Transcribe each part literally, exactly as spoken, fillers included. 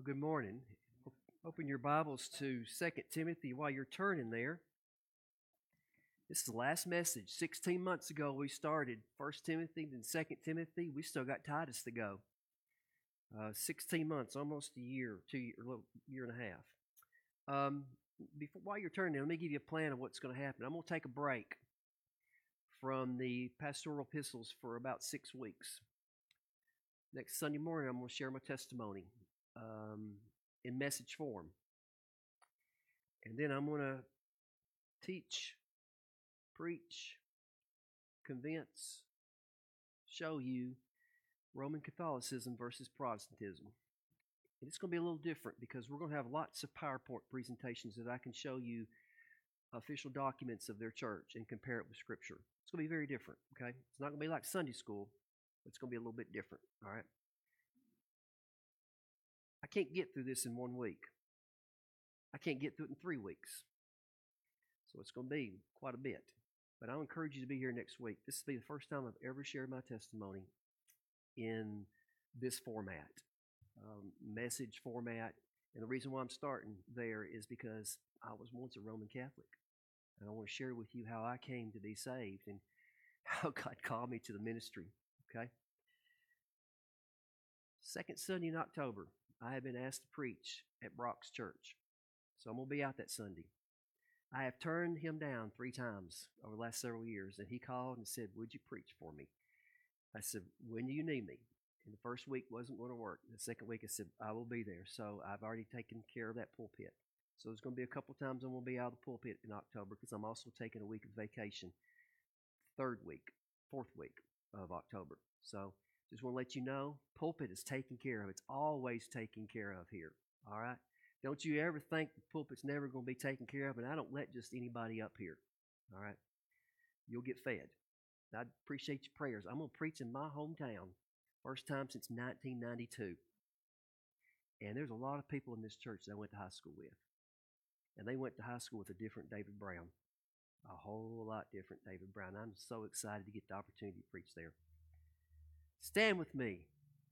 Well, good morning. Open your Bibles to Second Timothy while you're turning there. This is the last message. sixteen months ago we started First Timothy, then Second Timothy. We still got Titus to go. Uh, sixteen months, almost a year, two year, a little year and a half. Um, before, while you're turning, let me give you a plan of what's going to happen. I'm going to take a break from the pastoral epistles for about six weeks. Next Sunday morning, I'm going to share my testimony um, in message form. And then I'm going to teach, preach, convince, show you Roman Catholicism versus Protestantism. And it's going to be a little different because we're going to have lots of PowerPoint presentations that I can show you official documents of their church and compare it with Scripture. It's going to be very different, okay? It's not going to be like Sunday school, but it's going to be a little bit different, all right? I can't get through this in one week. I can't get through it in three weeks. So it's going to be quite a bit. But I'll encourage you to be here next week. This will be the first time I've ever shared my testimony in this format, um, message format. And the reason why I'm starting there is because I was once a Roman Catholic. And I want to share with you how I came to be saved and how God called me to the ministry, okay? Second Sunday in October, I have been asked to preach at Brock's church. So I'm going to be out that Sunday. I have turned him down three times over the last several years, and he called and said, "Would you preach for me?" I said, "When do you need me?" And the first week wasn't going to work. The second week I said, "I will be there." So I've already taken care of that pulpit. So there's going to be a couple times I'm going to be out of the pulpit in October because I'm also taking a week of vacation, third week, fourth week of October. So just want to let you know, pulpit is taken care of. It's always taken care of here, all right? Don't you ever think the pulpit's never going to be taken care of, and I don't let just anybody up here, all right? You'll get fed. I appreciate your prayers. I'm going to preach in my hometown, first time since nineteen ninety-two. And there's a lot of people in this church that I went to high school with. And they went to high school with a different David Brown, a whole lot different David Brown. I'm so excited to get the opportunity to preach there. Stand with me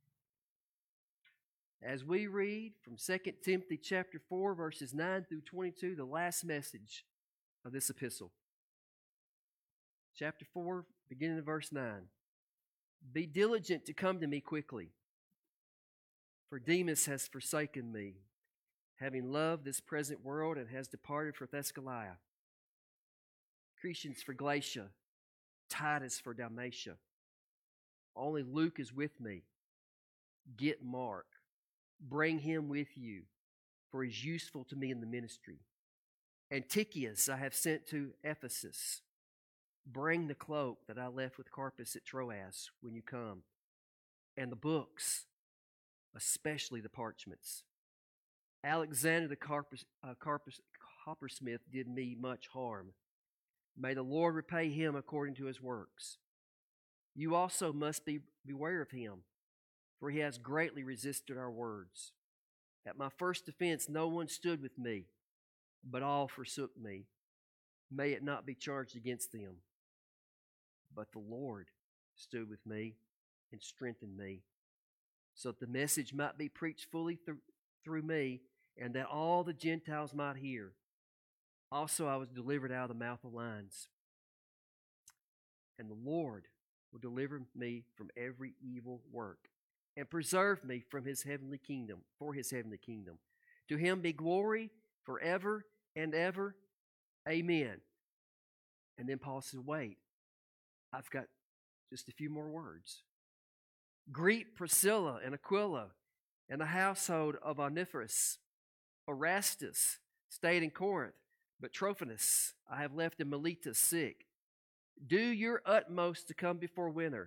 as we read from Second Timothy chapter four, verses nine through twenty-two, the last message of this epistle. Chapter four, beginning in verse nine. Be diligent to come to me quickly, for Demas has forsaken me, having loved this present world, and has departed for Thessalonica. Crescens for Galatia, Titus for Dalmatia. Only Luke is with me. Get Mark. Bring him with you, for he's useful to me in the ministry. Antichius I have sent to Ephesus. Bring the cloak that I left with Carpus at Troas when you come, and the books, especially the parchments. Alexander the Carpus, uh, Carpus, coppersmith did me much harm. May the Lord repay him according to his works. You also must be beware of him, for he has greatly resisted our words. At my first defense no one stood with me, but all forsook me. May it not be charged against them. But the Lord stood with me and strengthened me, so that the message might be preached fully through, through me, and that all the Gentiles might hear. Also I was delivered out of the mouth of lions. And the Lord will deliver me from every evil work, and preserve me from his heavenly kingdom, for his heavenly kingdom. To him be glory forever and ever. Amen. And then Paul says, wait, I've got just a few more words. Greet Priscilla and Aquila and the household of Onesiphorus. Erastus stayed in Corinth, but Trophimus I have left in Miletus sick. Do your utmost to come before winter.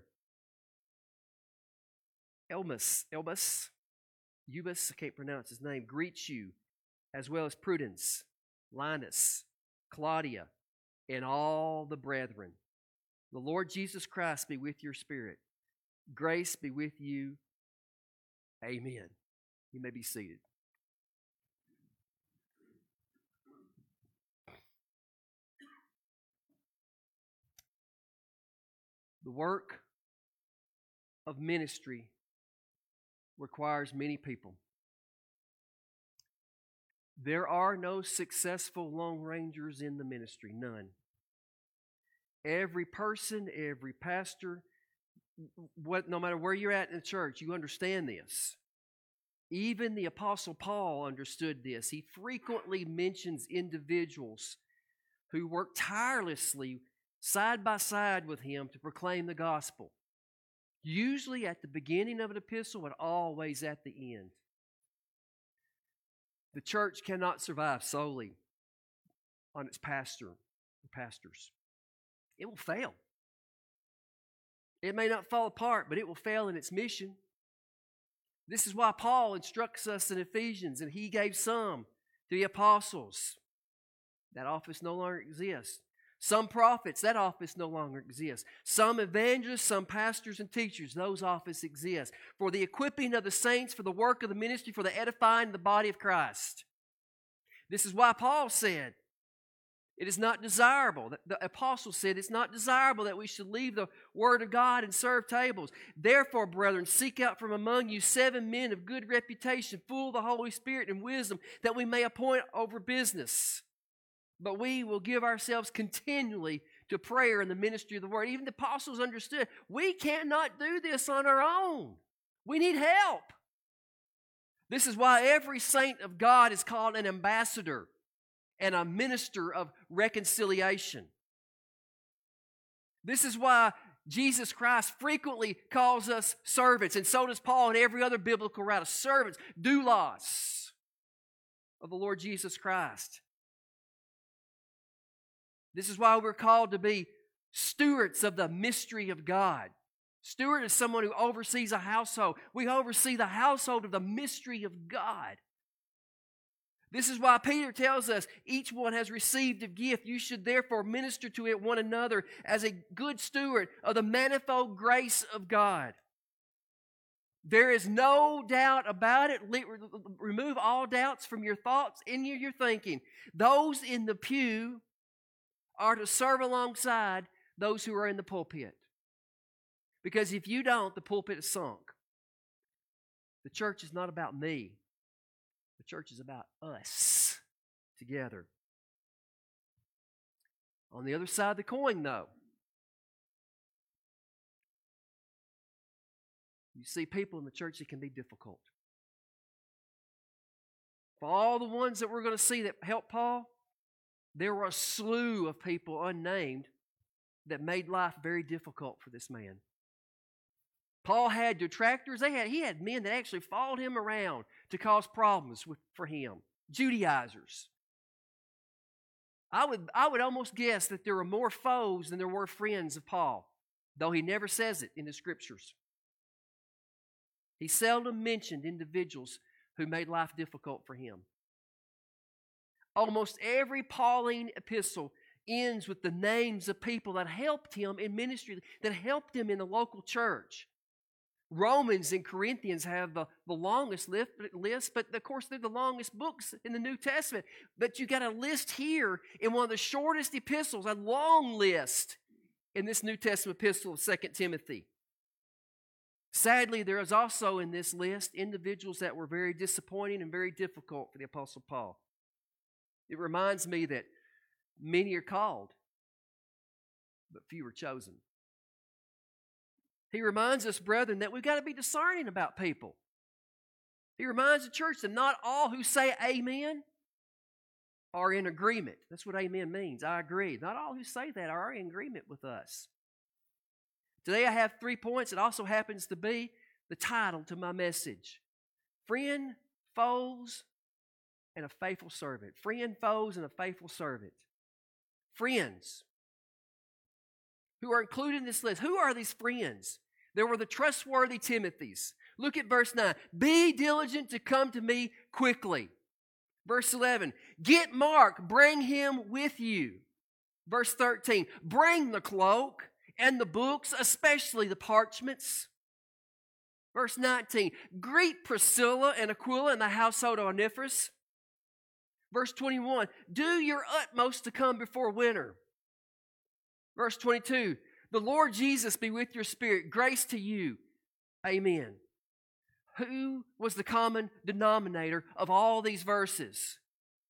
Elmas, Elmas, Eubus, I can't pronounce his name, greets you, as well as Prudence, Linus, Claudia, and all the brethren. The Lord Jesus Christ be with your spirit. Grace be with you. Amen. You may be seated. The work of ministry requires many people. There are no successful Lone Rangers in the ministry, none. Every person, every pastor, what, no matter where you're at in the church, you understand this. Even the Apostle Paul understood this. He frequently mentions individuals who work tirelessly side by side with him to proclaim the gospel. Usually at the beginning of an epistle, but always at the end. The church cannot survive solely on its pastor or pastors. It will fail. It may not fall apart, but it will fail in its mission. This is why Paul instructs us in Ephesians, and he gave some to the apostles. That office no longer exists. Some prophets, that office no longer exists. Some evangelists, some pastors and teachers, those offices exist. For the equipping of the saints, for the work of the ministry, for the edifying of the body of Christ. This is why Paul said, it is not desirable. The apostle said it's not desirable that we should leave the word of God and serve tables. Therefore, brethren, seek out from among you seven men of good reputation, full of the Holy Spirit and wisdom, that we may appoint over business. But we will give ourselves continually to prayer and the ministry of the word. Even the apostles understood we cannot do this on our own. We need help. This is why every saint of God is called an ambassador and a minister of reconciliation. This is why Jesus Christ frequently calls us servants, and so does Paul and every other biblical writer. Servants, doulos of the Lord Jesus Christ. This is why we're called to be stewards of the mystery of God. Steward is someone who oversees a household. We oversee the household of the mystery of God. This is why Peter tells us each one has received a gift. You should therefore minister to it one another as a good steward of the manifold grace of God. There is no doubt about it. Remove all doubts from your thoughts and your thinking. Those in the pew are to serve alongside those who are in the pulpit. Because if you don't, the pulpit is sunk. The church is not about me. The church is about us together. On the other side of the coin, though, you see people in the church that can be difficult. For all the ones that we're going to see that helped Paul, there were a slew of people unnamed that made life very difficult for this man. Paul had detractors. They had, he had men that actually followed him around to cause problems with, for him. Judaizers. I would, I would almost guess that there were more foes than there were friends of Paul, though he never says it in the Scriptures. He seldom mentioned individuals who made life difficult for him. Almost every Pauline epistle ends with the names of people that helped him in ministry, that helped him in the local church. Romans and Corinthians have the, the longest list, but of course they're the longest books in the New Testament. But you got a list here in one of the shortest epistles, a long list in this New Testament epistle of Second Timothy. Sadly, there is also in this list individuals that were very disappointing and very difficult for the Apostle Paul. It reminds me that many are called, but few are chosen. He reminds us, brethren, that we've got to be discerning about people. He reminds the church that not all who say amen are in agreement. That's what amen means. I agree. Not all who say that are in agreement with us. Today I have three points. It also happens to be the title to my message. Friend, foes, and a faithful servant. Friend, foes, and a faithful servant. Friends who are included in this list. Who are these friends? There were the trustworthy Timothys. Look at verse nine. Be diligent to come to me quickly. Verse eleven. Get Mark, bring him with you. Verse thirteen. Bring the cloak and the books, especially the parchments. Verse nineteen. Greet Priscilla and Aquila and the household of Onesiphorus. Verse twenty-one. Do your utmost to come before winter. Verse twenty-two. The Lord Jesus be with your spirit. Grace to you. Amen. Who was the common denominator of all these verses?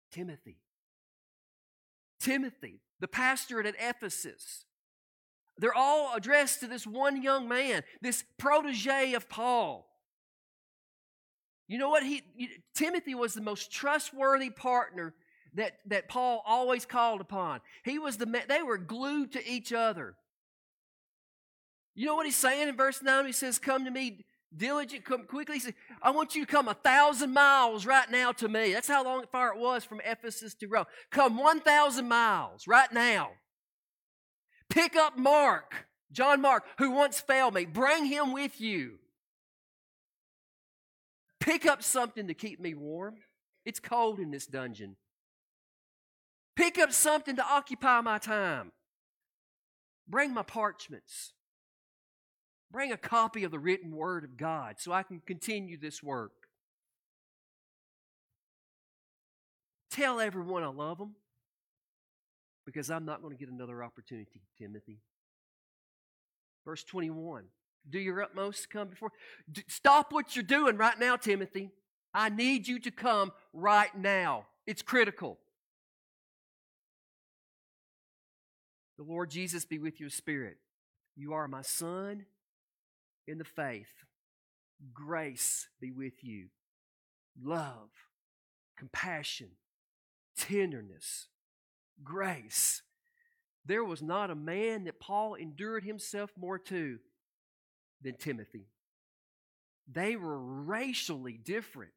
Timothy. Timothy, the pastor at Ephesus. They're all addressed to this one young man, this protege of Paul. You know what? He Timothy was the most trustworthy partner that, that Paul always called upon. He was the man, they were glued to each other. You know what he's saying in verse nine? He says, come to me diligent, come quickly. He says, I want you to come a thousand miles right now to me. That's how long far it was from Ephesus to Rome. Come one thousand miles right now. Pick up Mark, John Mark, who once failed me. Bring him with you. Pick up something to keep me warm. It's cold in this dungeon. Pick up something to occupy my time. Bring my parchments. Bring a copy of the written word of God so I can continue this work. Tell everyone I love them because I'm not going to get another opportunity, Timothy. Verse twenty-one. Do your utmost to come before. D- stop what you're doing right now, Timothy. I need you to come right now. It's critical. The Lord Jesus be with your spirit. You are my son in the faith. Grace be with you. Love, compassion, tenderness, grace. There was not a man that Paul endured himself more to than Timothy. They were racially different.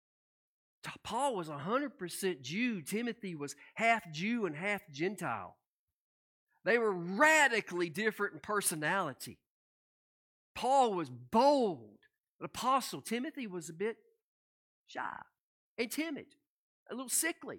Paul was one hundred percent Jew. Timothy was half Jew and half Gentile. They were radically different in personality. Paul was bold, an apostle. Timothy was a bit shy and timid, a little sickly.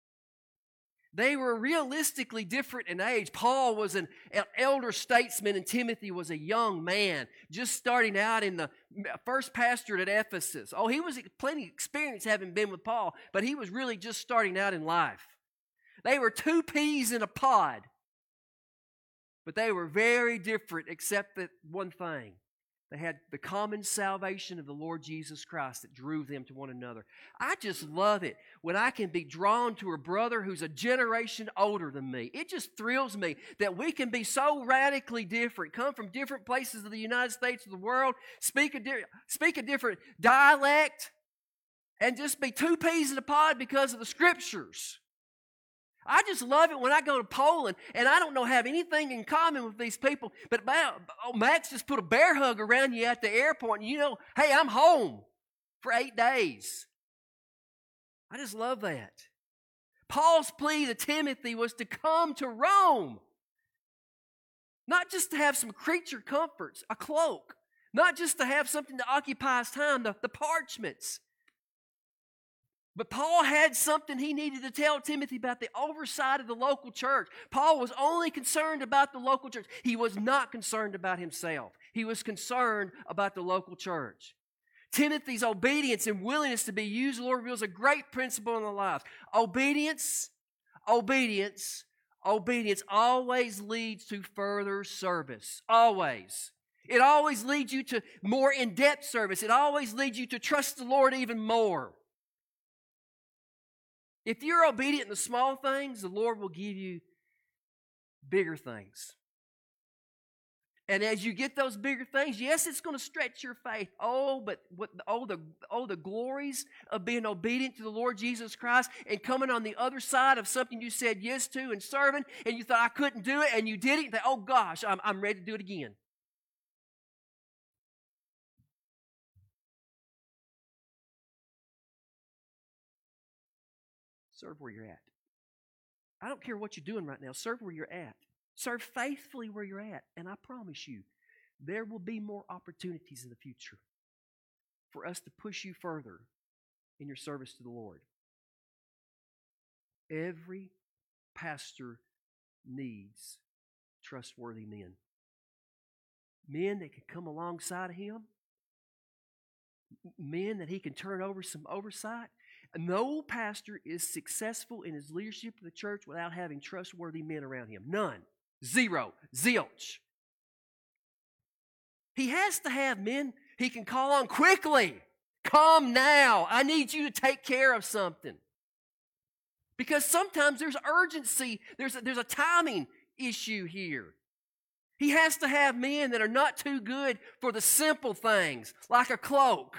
They were realistically different in age. Paul was an elder statesman and Timothy was a young man, just starting out in the first pastorate at Ephesus. Oh, he was plenty of experience having been with Paul, but he was really just starting out in life. They were two peas in a pod, but they were very different except that one thing. They had the common salvation of the Lord Jesus Christ that drew them to one another. I just love it when I can be drawn to a brother who's a generation older than me. It just thrills me that we can be so radically different, come from different places of the United States of the world, speak a, di- speak a different dialect, and just be two peas in a pod because of the Scriptures. I just love it when I go to Poland and I don't know have anything in common with these people, but oh, Max just put a bear hug around you at the airport and you know, hey, I'm home for eight days. I just love that. Paul's plea to Timothy was to come to Rome, not just to have some creature comforts, a cloak, not just to have something to occupy his time, the, the parchments. But Paul had something he needed to tell Timothy about the oversight of the local church. Paul was only concerned about the local church. He was not concerned about himself. He was concerned about the local church. Timothy's obedience and willingness to be used, the Lord reveals a great principle in their lives. Obedience, obedience, obedience always leads to further service. Always. It always leads you to more in-depth service. It always leads you to trust the Lord even more. If you're obedient in the small things, the Lord will give you bigger things. And as you get those bigger things, yes, it's going to stretch your faith. Oh, but what, oh, the, oh, the glories of being obedient to the Lord Jesus Christ and coming on the other side of something you said yes to and serving, and you thought I couldn't do it, and you did it. You thought, oh gosh, I'm, I'm ready to do it again. Serve where you're at. I don't care what you're doing right now. Serve where you're at. Serve faithfully where you're at. And I promise you, there will be more opportunities in the future for us to push you further in your service to the Lord. Every pastor needs trustworthy men. Men that can come alongside of him. Men that he can turn over some oversight. No pastor is successful in his leadership of the church without having trustworthy men around him. None. Zero. Zilch. He has to have men he can call on quickly. Come now. I need you to take care of something. Because sometimes there's urgency, there's a, there's a timing issue here. He has to have men that are not too good for the simple things, like a cloak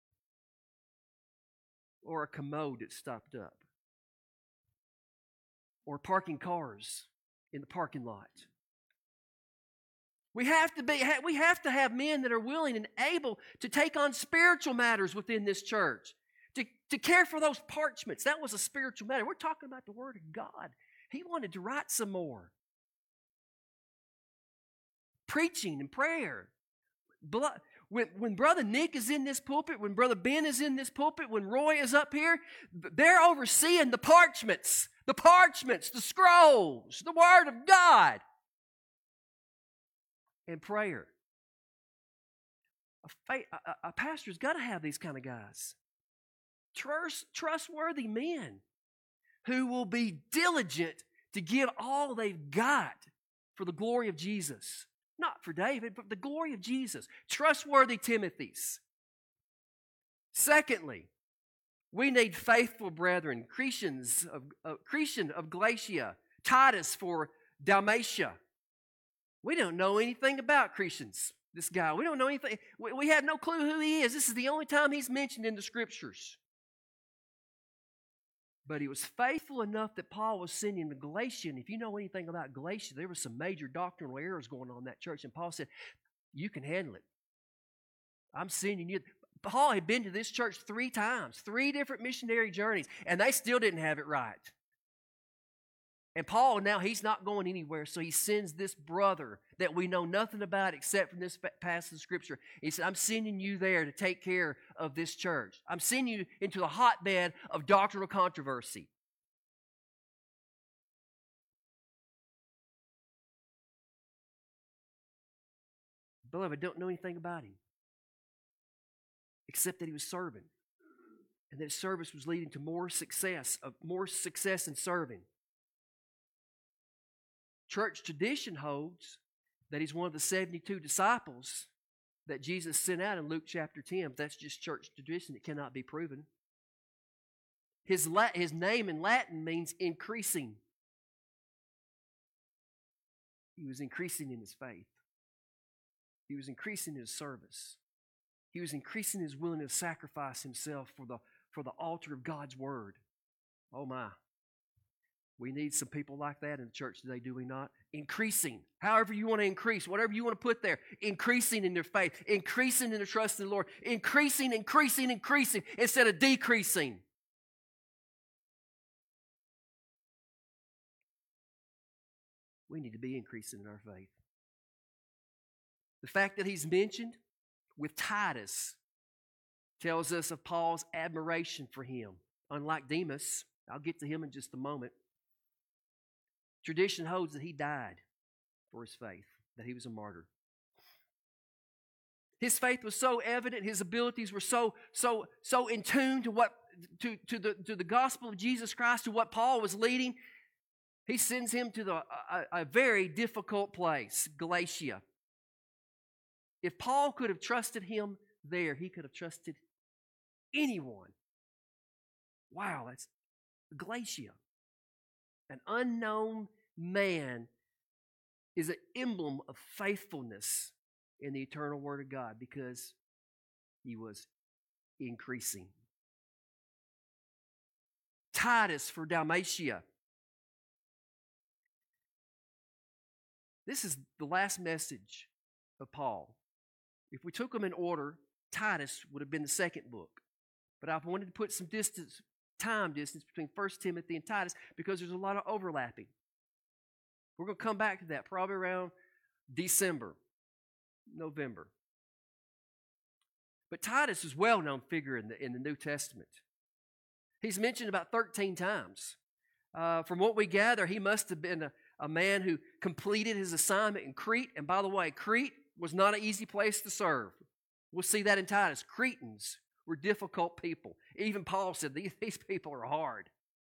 or a commode that's stopped up, or parking cars in the parking lot. We have to be, we have to have men that are willing and able to take on spiritual matters within this church, to, to care for those parchments. That was a spiritual matter. We're talking about the Word of God. He wanted to write some more. Preaching and prayer. When, when Brother Nick is in this pulpit, when Brother Ben is in this pulpit, when Roy is up here, they're overseeing the parchments, the parchments, the scrolls, the Word of God. And prayer. A, faith, a, a pastor's got to have these kind of guys. Trust, trustworthy men who will be diligent to give all they've got for the glory of Jesus. Not for David, but the glory of Jesus. Trustworthy Timothys. Secondly, we need faithful brethren, Cretans of, uh, Cretan of Galatia, Titus for Dalmatia. We don't know anything about Cretans, this guy. We don't know anything. We, we have no clue who he is. This is the only time he's mentioned in the Scriptures. But he was faithful enough that Paul was sending him to Galatia. And if you know anything about Galatia, there were some major doctrinal errors going on in that church. And Paul said, you can handle it. I'm sending you. Paul had been to this church three times, three different missionary journeys, and they still didn't have it right. And Paul, now he's not going anywhere, so he sends this brother that we know nothing about except from this passage of Scripture. He said, I'm sending you there to take care of this church. I'm sending you into the hotbed of doctrinal controversy. Beloved, I don't know anything about him except that he was serving, and that his service was leading to more success, of more success in serving. Church tradition holds that he's one of the seventy-two disciples that Jesus sent out in Luke chapter ten. But that's just church tradition. It cannot be proven. His, La- his name in Latin means increasing. He was increasing in his faith. He was increasing in his service. He was increasing his willingness to sacrifice himself for the, for the altar of God's Word. Oh my. We need some people like that in the church today, do we not? Increasing. However you want to increase, whatever you want to put there. Increasing in their faith. Increasing in their trust in the Lord. Increasing, increasing, increasing instead of decreasing. We need to be increasing in our faith. The fact that he's mentioned with Titus tells us of Paul's admiration for him. Unlike Demas, I'll get to him in just a moment. Tradition holds that he died for his faith, that he was a martyr. His faith was so evident, his abilities were so so so in tune to what to, to the to the gospel of Jesus Christ, to what Paul was leading. He sends him to the a, a very difficult place, Galatia. If Paul could have trusted him there, he could have trusted anyone. Wow, that's Galatia. An unknown man is an emblem of faithfulness in the eternal Word of God because he was increasing. Titus for Dalmatia. This is the last message of Paul. If we took them in order, Titus would have been the second book. But I've wanted to put some distance time distance between First Timothy and Titus because there's a lot of overlapping. We're going to come back to that probably around December, November. But Titus is a well-known figure in the, in the New Testament. He's mentioned about thirteen times. Uh, from what we gather, he must have been a, a man who completed his assignment in Crete. And by the way, Crete was not an easy place to serve. We'll see that in Titus. Cretans were difficult people. Even Paul said, these, these people are hard.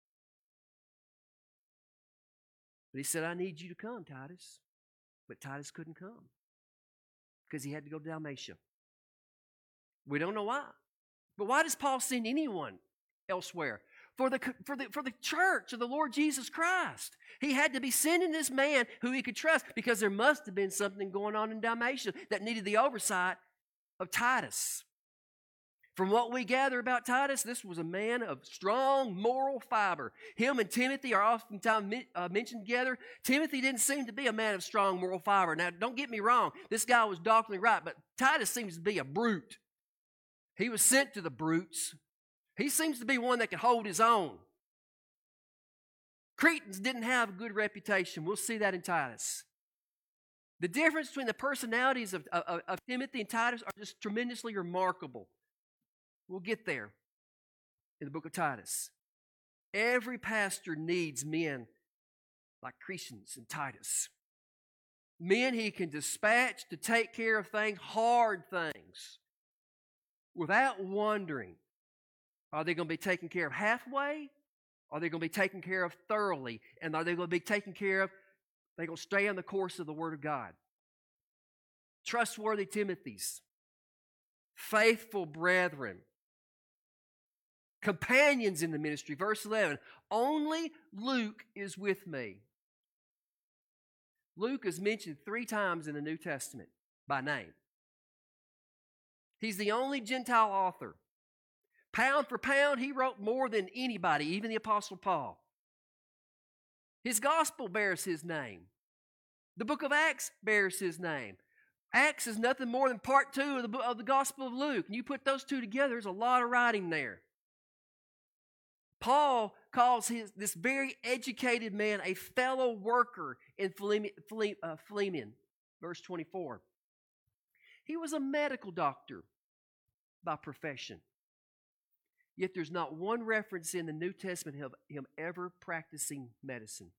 But he said, I need you to come, Titus. But Titus couldn't come because he had to go to Dalmatia. We don't know why. But why does Paul send anyone elsewhere? for the, for the, for the church of the Lord Jesus Christ. He had to be sending this man who he could trust because there must have been something going on in Dalmatia that needed the oversight of Titus. From what we gather about Titus, this was a man of strong moral fiber. Him and Timothy are oftentimes uh, mentioned together. Timothy didn't seem to be a man of strong moral fiber. Now, don't get me wrong. This guy was doctrinally right, but Titus seems to be a brute. He was sent to the brutes. He seems to be one that can hold his own. Cretans didn't have a good reputation. We'll see that in Titus. The difference between the personalities of, of, of Timothy and Titus are just tremendously remarkable. We'll get there in the book of Titus. Every pastor needs men like Crescens and Titus. Men he can dispatch to take care of things, hard things, without wondering, are they going to be taken care of halfway? Are they going to be taken care of thoroughly? And are they going to be taken care of, they're going to stay on the course of the Word of God? Trustworthy Timothys, faithful brethren, companions in the ministry. Verse eleven, only Luke is with me. Luke is mentioned three times in the New Testament by name. He's the only Gentile author. Pound for pound, he wrote more than anybody, even the Apostle Paul. His gospel bears his name. The book of Acts bears his name. Acts is nothing more than part two of the, of the Gospel of Luke. And you put those two together, there's a lot of writing there. Paul calls his, this very educated man a fellow worker in Philemon, uh, Philemon, verse twenty-four. He was a medical doctor by profession. Yet there's not one reference in the New Testament of him ever practicing medicine.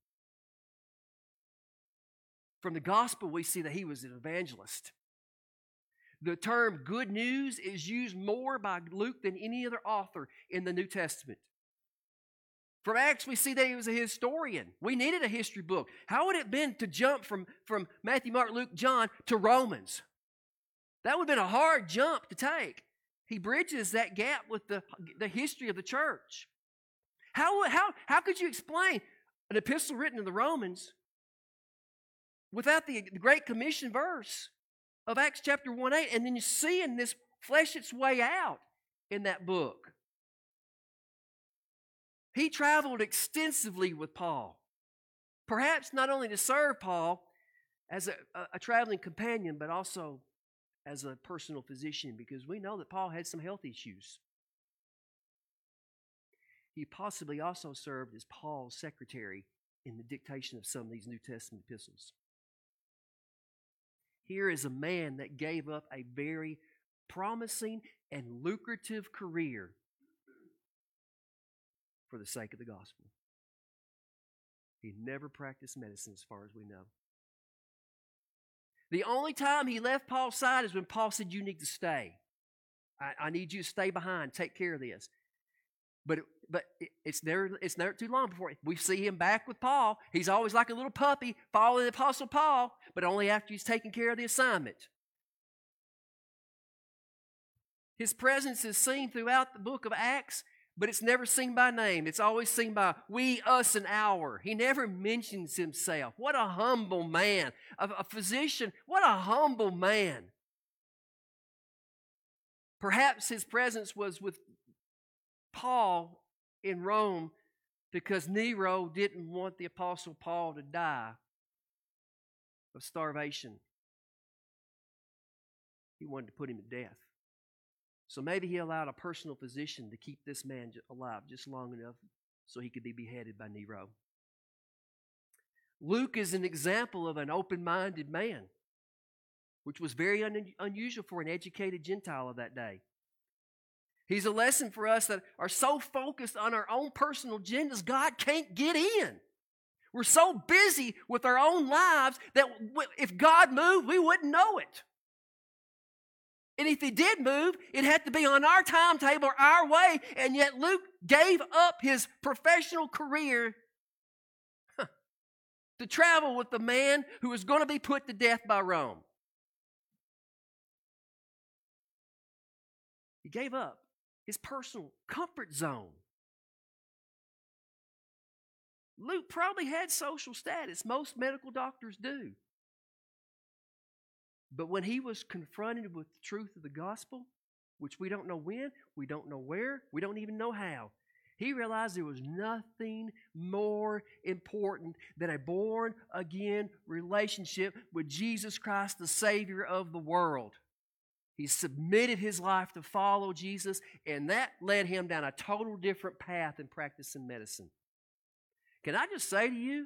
From the gospel, we see that he was an evangelist. The term good news is used more by Luke than any other author in the New Testament. From Acts, we see that he was a historian. We needed a history book. How would it have been to jump from, from Matthew, Mark, Luke, John to Romans? That would have been a hard jump to take. He bridges that gap with the, the history of the church. How, how, how could you explain an epistle written to the Romans without the, the Great Commission verse of Acts chapter one eight, and then you see in this flesh its way out in that book? He traveled extensively with Paul, perhaps not only to serve Paul as a, a, a traveling companion, but also as a personal physician, because we know that Paul had some health issues. He possibly also served as Paul's secretary in the dictation of some of these New Testament epistles. Here is a man that gave up a very promising and lucrative career for the sake of the gospel. He never practiced medicine as far as we know. The only time he left Paul's side is when Paul said, you need to stay. I, I need you to stay behind, take care of this. But, it, but it, it's, never, it's never too long before we see him back with Paul. He's always like a little puppy following the Apostle Paul, but only after he's taken care of the assignment. His presence is seen throughout the book of Acts, but it's never seen by name. It's always seen by we, us, and our. He never mentions himself. What a humble man. A, a physician, what a humble man. Perhaps his presence was with Paul in Rome because Nero didn't want the Apostle Paul to die of starvation. He wanted to put him to death. So maybe he allowed a personal physician to keep this man alive just long enough so he could be beheaded by Nero. Luke is an example of an open-minded man, which was very un- unusual for an educated Gentile of that day. He's a lesson for us that are so focused on our own personal agendas, God can't get in. We're so busy with our own lives that if God moved, we wouldn't know it. And if he did move, it had to be on our timetable, our way. And yet Luke gave up his professional career huh, to travel with the man who was going to be put to death by Rome. He gave up his personal comfort zone Luke probably had social status. Most medical doctors do. But when he was confronted with the truth of the gospel, which we don't know when, we don't know where, we don't even know how, he realized there was nothing more important than a born-again relationship with Jesus Christ, the Savior of the world. He submitted his life to follow Jesus, and that led him down a total different path in practicing medicine. Can I just say to you,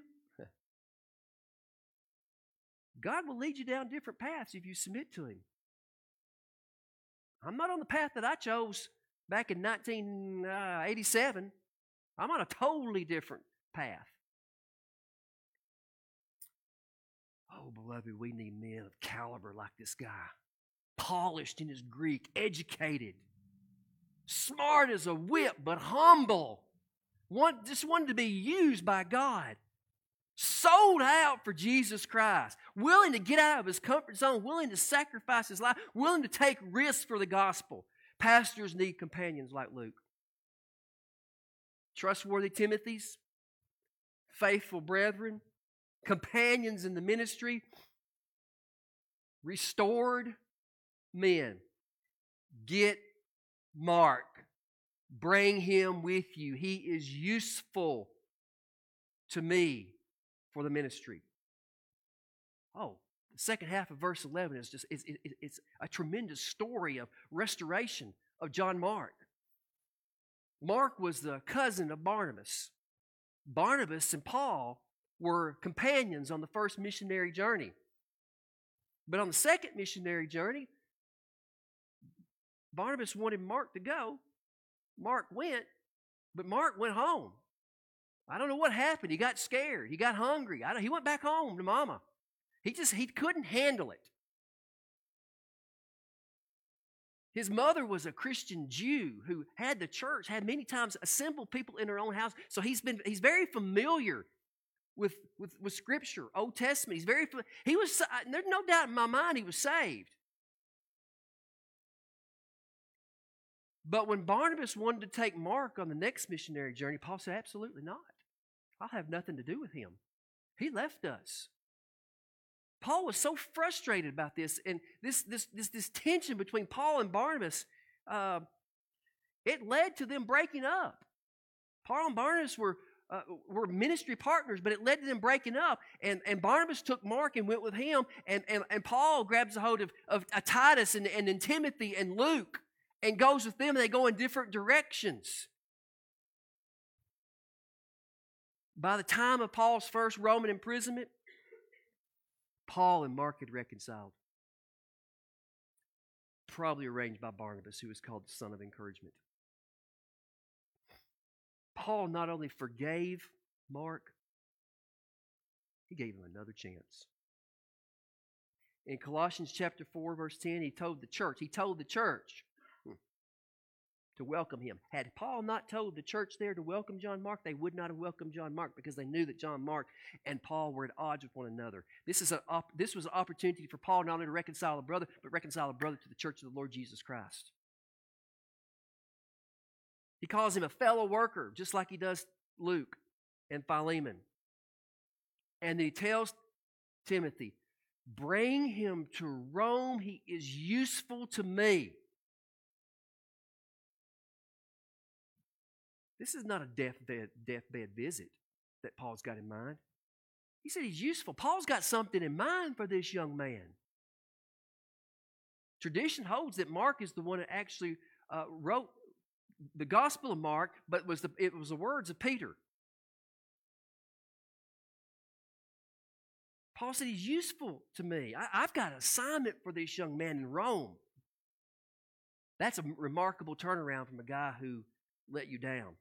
God will lead you down different paths if you submit to Him. I'm not on the path that I chose back in nineteen eighty-seven. I'm on a totally different path. Oh, beloved, we need men of caliber like this guy. Polished in his Greek, educated, smart as a whip, but humble. Want, just wanted to be used by God. Sold out for Jesus Christ. Willing to get out of his comfort zone. Willing to sacrifice his life. Willing to take risks for the gospel. Pastors need companions like Luke. Trustworthy Timothys. Faithful brethren. Companions in the ministry. Restored men. Get Mark. Bring him with you. He is useful to me for the ministry. Oh, the second half of verse eleven is just it's, it, it's a tremendous story of restoration of John Mark. Mark was the cousin of Barnabas. Barnabas and Paul were companions on the first missionary journey. But on the second missionary journey, Barnabas wanted Mark to go. Mark went, but Mark went home. I don't know what happened. He got scared. He got hungry. I don't, he went back home to Mama. He just, he couldn't handle it. His mother was a Christian Jew who had the church, had many times assembled people in her own house. So he's been, he's very familiar with, with, with Scripture, Old Testament. He's very, he was, there's no doubt in my mind he was saved. But when Barnabas wanted to take Mark on the next missionary journey, Paul said, absolutely not. I'll have nothing to do with him. He left us. Paul was so frustrated about this, and this this this, this tension between Paul and Barnabas, uh, it led to them breaking up. Paul and Barnabas were uh, were ministry partners, but it led to them breaking up. And, and Barnabas took Mark and went with him, and, and, and Paul grabs a hold of, of uh, Titus and, and, and Timothy and Luke and goes with them, and they go in different directions. By the time of Paul's first Roman imprisonment, Paul and Mark had reconciled. Probably arranged by Barnabas, who was called the son of encouragement. Paul not only forgave Mark, he gave him another chance. In Colossians chapter four, verse ten, he told the church, he told the church hmm, to welcome him. Had Paul not told the church there to welcome John Mark, they would not have welcomed John Mark because they knew that John Mark and Paul were at odds with one another. This is a op- this was an opportunity for Paul not only to reconcile a brother, but reconcile a brother to the church of the Lord Jesus Christ. He calls him a fellow worker, just like he does Luke and Philemon. And he tells Timothy, bring him to Rome. He is useful to me. This is not a deathbed, deathbed visit that Paul's got in mind. He said he's useful. Paul's got something in mind for this young man. Tradition holds that Mark is the one that actually uh, wrote the Gospel of Mark, but it was the, it was the words of Peter. Paul said he's useful to me. I, I've got an assignment for this young man in Rome. That's a remarkable turnaround from a guy who let you down.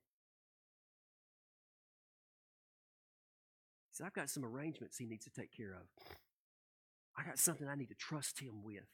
He said, I've got some arrangements he needs to take care of. I got something I need to trust him with.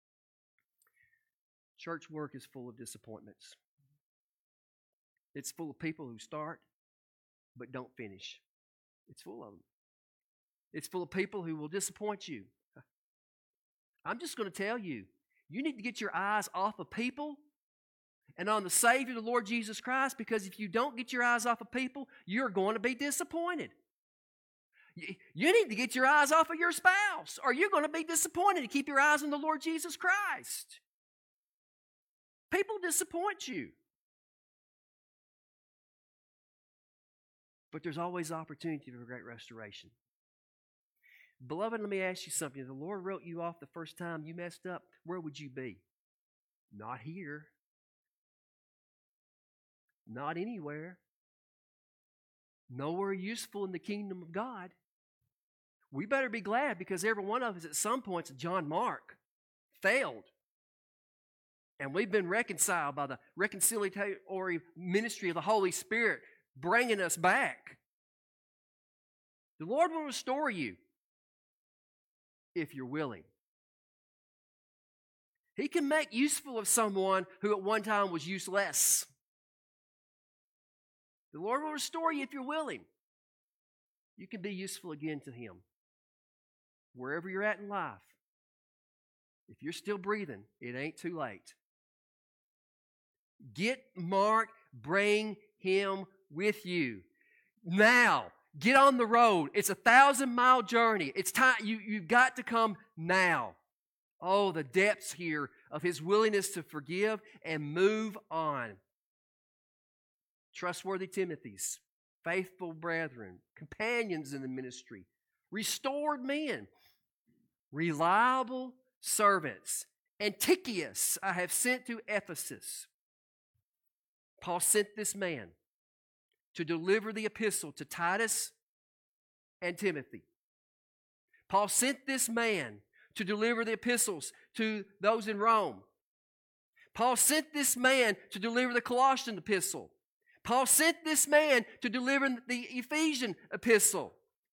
Church work is full of disappointments. It's full of people who start but don't finish. It's full of them. It's full of people who will disappoint you. I'm just going to tell you, you need to get your eyes off of people and on the Savior, the Lord Jesus Christ, because if you don't get your eyes off of people, you're going to be disappointed. You need to get your eyes off of your spouse, or you're going to be disappointed. To keep your eyes on the Lord Jesus Christ. People disappoint you. But there's always opportunity for great restoration. Beloved, let me ask you something. If the Lord wrote you off the first time you messed up, where would you be? Not here. Not anywhere. Nowhere useful in the kingdom of God. We better be glad, because every one of us at some points, John Mark, failed. And we've been reconciled by the reconciliatory ministry of the Holy Spirit, bringing us back. The Lord will restore you if you're willing. He can make useful of someone who at one time was useless. The Lord will restore you if you're willing. You can be useful again to Him. Wherever you're at in life, if you're still breathing, it ain't too late. Get Mark, bring him with you. Now, get on the road. It's a thousand mile journey. It's time. You, you've got to come now. Oh, the depths here of his willingness to forgive and move on. Trustworthy Timothys, faithful brethren, companions in the ministry, restored men, reliable servants. Antichius I have sent to Ephesus. Paul sent this man to deliver the epistle to Titus and Timothy. Paul sent this man to deliver the epistles to those in Rome. Paul sent this man to deliver the Colossian epistle. Paul sent this man to deliver the Ephesian epistle.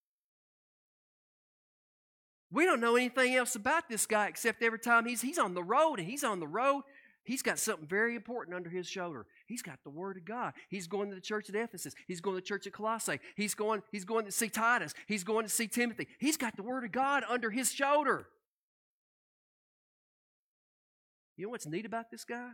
We don't know anything else about this guy except every time he's, he's on the road, and he's on the road, he's got something very important under his shoulder. He's got the Word of God. He's going to the church at Ephesus. He's going to the church at Colossae. He's going, he's going to see Titus. He's going to see Timothy. He's got the Word of God under his shoulder. You know what's neat about this guy?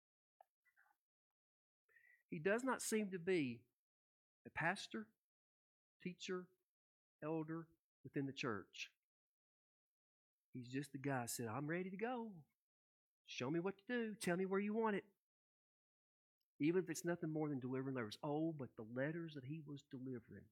He does not seem to be a pastor, teacher, elder within the church. He's just the guy who said, I'm ready to go. Show me what to do. Tell me where you want it. Even if it's nothing more than delivering letters. Oh, but the letters that he was delivering.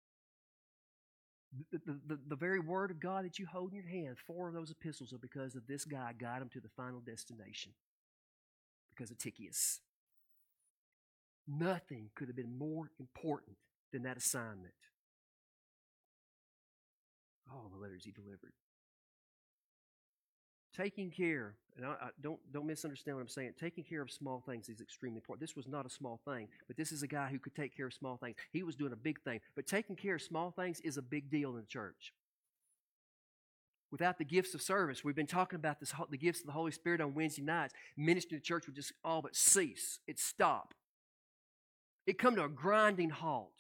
The, the, the, the very Word of God that you hold in your hand, four of those epistles are because of this guy got him to the final destination. Because of Tychicus. Nothing could have been more important than that assignment. Oh, the letters he delivered. Taking care, and I, I don't, don't misunderstand what I'm saying, taking care of small things is extremely important. This was not a small thing, but this is a guy who could take care of small things. He was doing a big thing, but taking care of small things is a big deal in the church. Without the gifts of service, we've been talking about this, the gifts of the Holy Spirit on Wednesday nights, ministry to the church would just all but cease. It'd stop. It'd come to a grinding halt.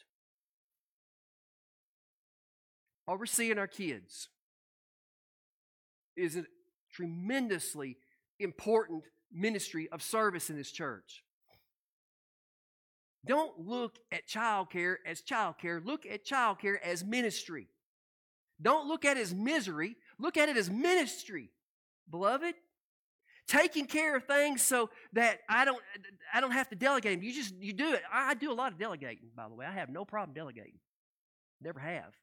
Overseeing our kids is a tremendously important ministry of service in this church. Don't look at childcare as childcare. Look at childcare as ministry. Don't look at it as misery. Look at it as ministry, beloved. Taking care of things so that I don't, I don't have to delegate them. You just you do it. I do a lot of delegating, by the way. I have no problem delegating. Never have.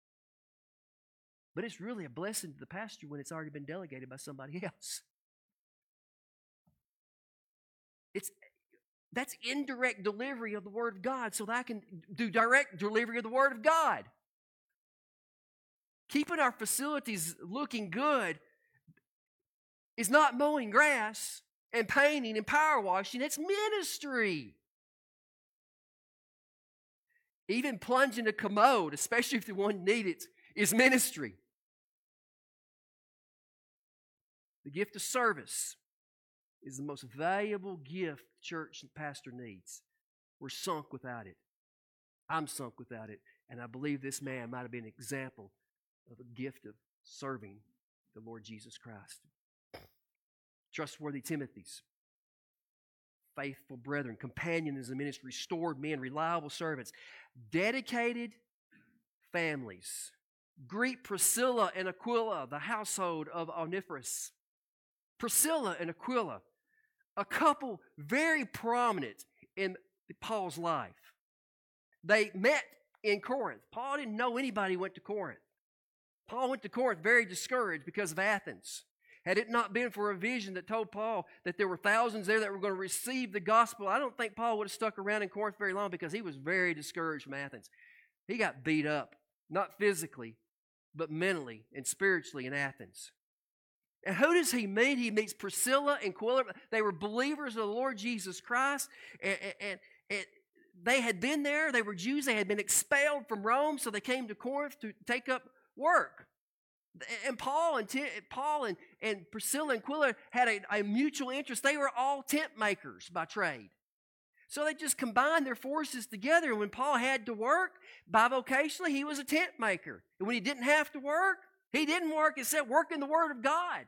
But it's really a blessing to the pastor when it's already been delegated by somebody else. It's that's indirect delivery of the Word of God so that I can do direct delivery of the Word of God. Keeping our facilities looking good is not mowing grass and painting and power washing. It's ministry. Even plunging a commode, especially if the one need it, is ministry. The gift of service is the most valuable gift the church and pastor needs. We're sunk without it. I'm sunk without it. And I believe this man might have been an example of a gift of serving the Lord Jesus Christ. Trustworthy Timothys, faithful brethren, companions in the ministry, restored men, reliable servants, dedicated families. Greet Priscilla and Aquila, the household of Onesiphorus. Priscilla and Aquila, a couple very prominent in Paul's life. They met in Corinth. Paul didn't know anybody who went to Corinth. Paul went to Corinth very discouraged because of Athens. Had it not been for a vision that told Paul that there were thousands there that were going to receive the gospel, I don't think Paul would have stuck around in Corinth very long because he was very discouraged from Athens. He got beat up, not physically, but mentally and spiritually in Athens. And who does he meet? He meets Priscilla and Aquila. They were believers of the Lord Jesus Christ, and, and, and they had been there. They were Jews. They had been expelled from Rome, so they came to Corinth to take up work. And Paul and Paul and, and Priscilla and Aquila had a, a mutual interest. They were all tent makers by trade. So they just combined their forces together. And when Paul had to work, bivocationally, he was a tent maker. And when he didn't have to work, he didn't work except work in the Word of God.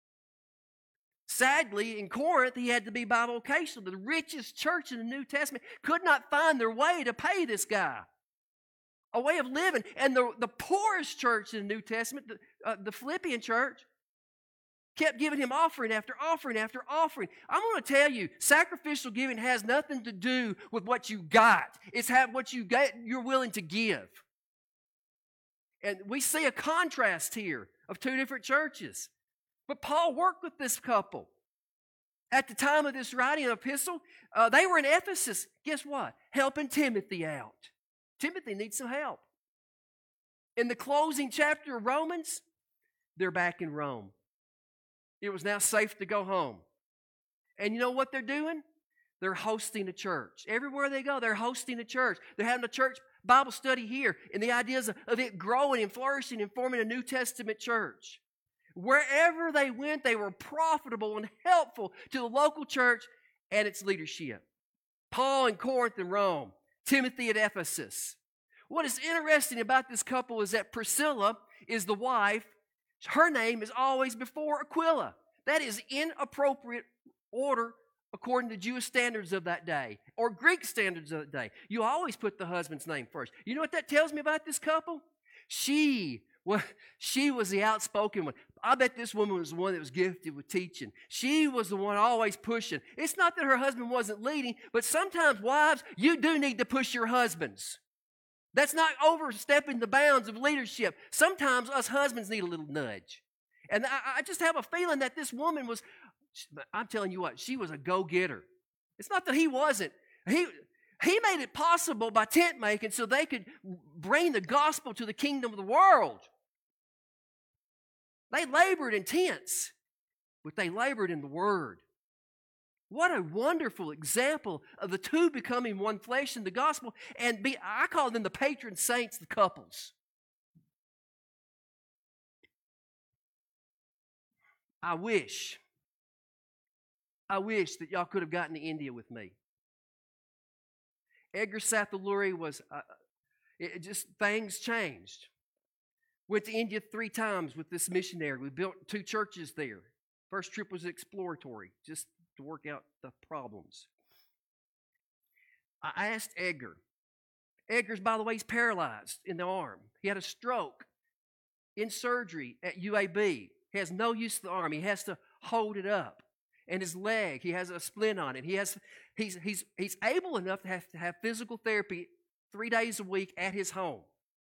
Sadly, in Corinth, he had to be bivocational. The richest church in the New Testament could not find their way to pay this guy a way of living. And the, the poorest church in the New Testament, the, uh, the Philippian church, kept giving him offering after offering after offering. I'm going to tell you, sacrificial giving has nothing to do with what you got. It's have what you get, you're willing to give. And we see a contrast here of two different churches. But Paul worked with this couple. At the time of this writing of the epistle, uh, they were in Ephesus. Guess what? Helping Timothy out. Timothy needs some help. In the closing chapter of Romans, they're back in Rome. It was now safe to go home. And you know what they're doing? They're hosting a church. Everywhere they go, they're hosting a church. They're having a church Bible study here. And the ideas of, of it growing and flourishing and forming a New Testament church. Wherever they went, they were profitable and helpful to the local church and its leadership. Paul in Corinth and Rome. Timothy at Ephesus. What is interesting about this couple is that Priscilla is the wife. Her name is always before Aquila. That is inappropriate order according to Jewish standards of that day or Greek standards of that day. You always put the husband's name first. You know what that tells me about this couple? She, well, she was the outspoken one. I bet this woman was the one that was gifted with teaching. She was the one always pushing. It's not that her husband wasn't leading, but sometimes, wives, you do need to push your husbands. That's not overstepping the bounds of leadership. Sometimes us husbands need a little nudge. And I, I just have a feeling that this woman was, I'm telling you what, she was a go-getter. It's not that he wasn't. He, he made it possible by tent making so they could bring the gospel to the kingdom of the world. They labored in tents, but they labored in the Word. What a wonderful example of the two becoming one flesh in the gospel. And be, I call them the patron saints, the couples. I wish, I wish that y'all could have gotten to India with me. Edgar Sathuluri was, uh, it just, things changed. Went to India three times with this missionary. We built two churches there. First trip was exploratory, just to work out the problems. I asked Edgar. Edgar's, by the way, he's paralyzed in the arm. He had a stroke in surgery at U A B. He has no use of the arm. He has to hold it up. And his leg, he has a splint on it. He has, he's, he's, he's able enough to have to have physical therapy three days a week at his home.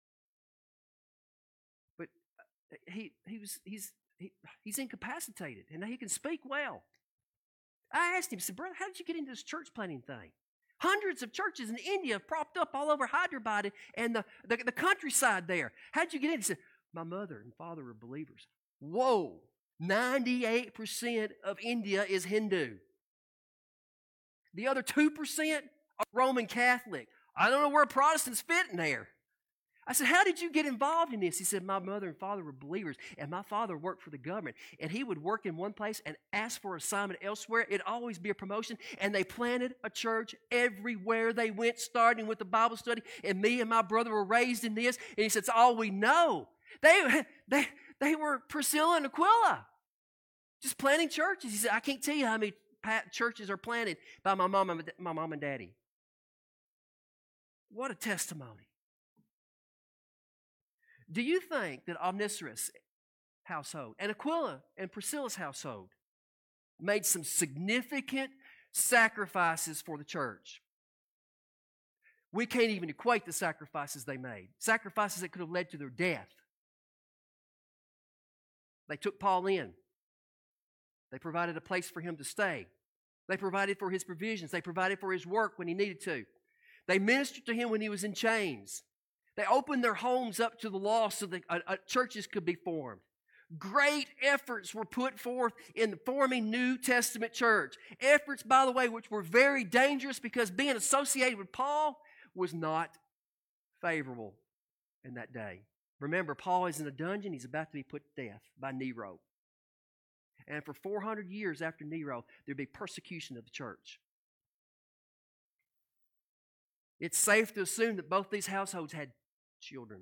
But he, he was, he's, he, he's incapacitated, and he can speak well. I asked him, I said, brother, how did you get into this church planting thing? Hundreds of churches in India have propped up all over Hyderabad and the, the, the countryside there. How did you get in? He said, my mother and father are believers. Whoa, ninety-eight percent of India is Hindu. The other two percent are Roman Catholic. I don't know where Protestants fit in there. I said, how did you get involved in this? He said, my mother and father were believers, and my father worked for the government. And he would work in one place and ask for assignment elsewhere. It'd always be a promotion. And they planted a church everywhere they went, starting with the Bible study. And me and my brother were raised in this. And he said, it's all we know. They, they, they were Priscilla and Aquila, just planting churches. He said, I can't tell you how many pat- churches are planted by my mom and my mom and daddy. What a testimony. Do you think that Onesimus' household and Aquila and Priscilla's household made some significant sacrifices for the church? We can't even equate the sacrifices they made. Sacrifices that could have led to their death. They took Paul in. They provided a place for him to stay. They provided for his provisions. They provided for his work when he needed to. They ministered to him when he was in chains. They opened their homes up to the lost so that uh, uh, churches could be formed. Great efforts were put forth in forming New Testament church. Efforts, by the way, which were very dangerous because being associated with Paul was not favorable in that day. Remember, Paul is in a dungeon. He's about to be put to death by Nero. And for four hundred years after Nero, there'd be persecution of the church. It's safe to assume that both these households had children.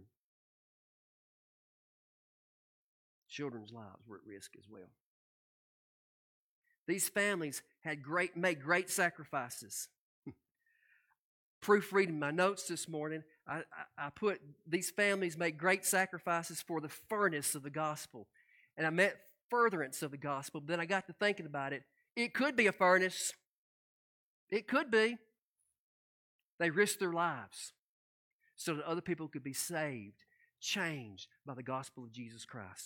Children's lives were at risk as well. These families had great, made great sacrifices. Proofreading my notes this morning, I, I, I put these families made great sacrifices for the furnace of the gospel. And I meant furtherance of the gospel, but then I got to thinking about it. It could be a furnace. It could be. They risked their lives so that other people could be saved, changed by the gospel of Jesus Christ.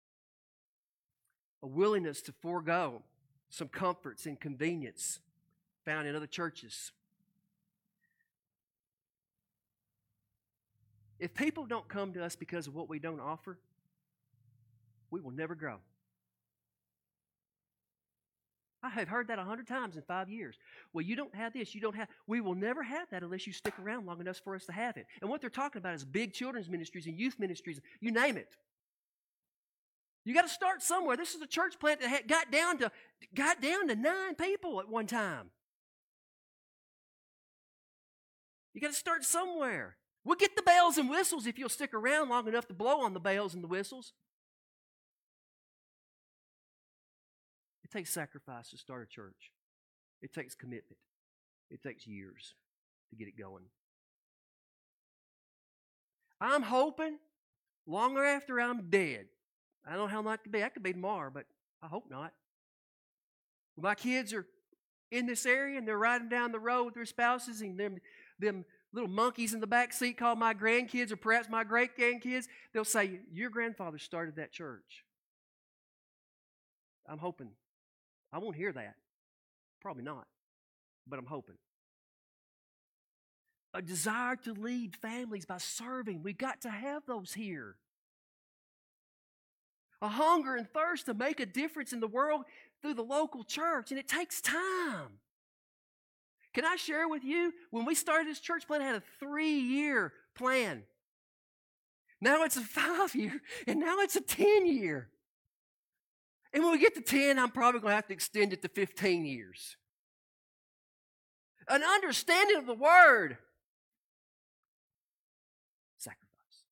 A willingness to forego some comforts and convenience found in other churches. If people don't come to us because of what we don't offer, we will never grow. I have heard that a hundred times in five years. Well, you don't have this, you don't have... We will never have that unless you stick around long enough for us to have it. And what they're talking about is big children's ministries and youth ministries, you name it. You got to start somewhere. This is a church plant that had, got down to got down to nine people at one time. You got to start somewhere. We'll get the bells and whistles if you'll stick around long enough to blow on the bells and the whistles. It takes sacrifice to start a church. It takes commitment. It takes years to get it going. I'm hoping longer after I'm dead. I don't know how long that could be. That could be tomorrow, but I hope not. When my kids are in this area and they're riding down the road with their spouses and them, them little monkeys in the back seat called my grandkids or perhaps my great-grandkids, they'll say, your grandfather started that church. I'm hoping. I won't hear that. Probably not. But I'm hoping. A desire to lead families by serving. We've got to have those here. A hunger and thirst to make a difference in the world through the local church. And it takes time. Can I share with you, when we started this church plan, it had a three-year plan. Now it's a five-year, and now it's a ten-year. And when we get to ten, I'm probably going to have to extend it to fifteen years. An understanding of the Word. Sacrifice.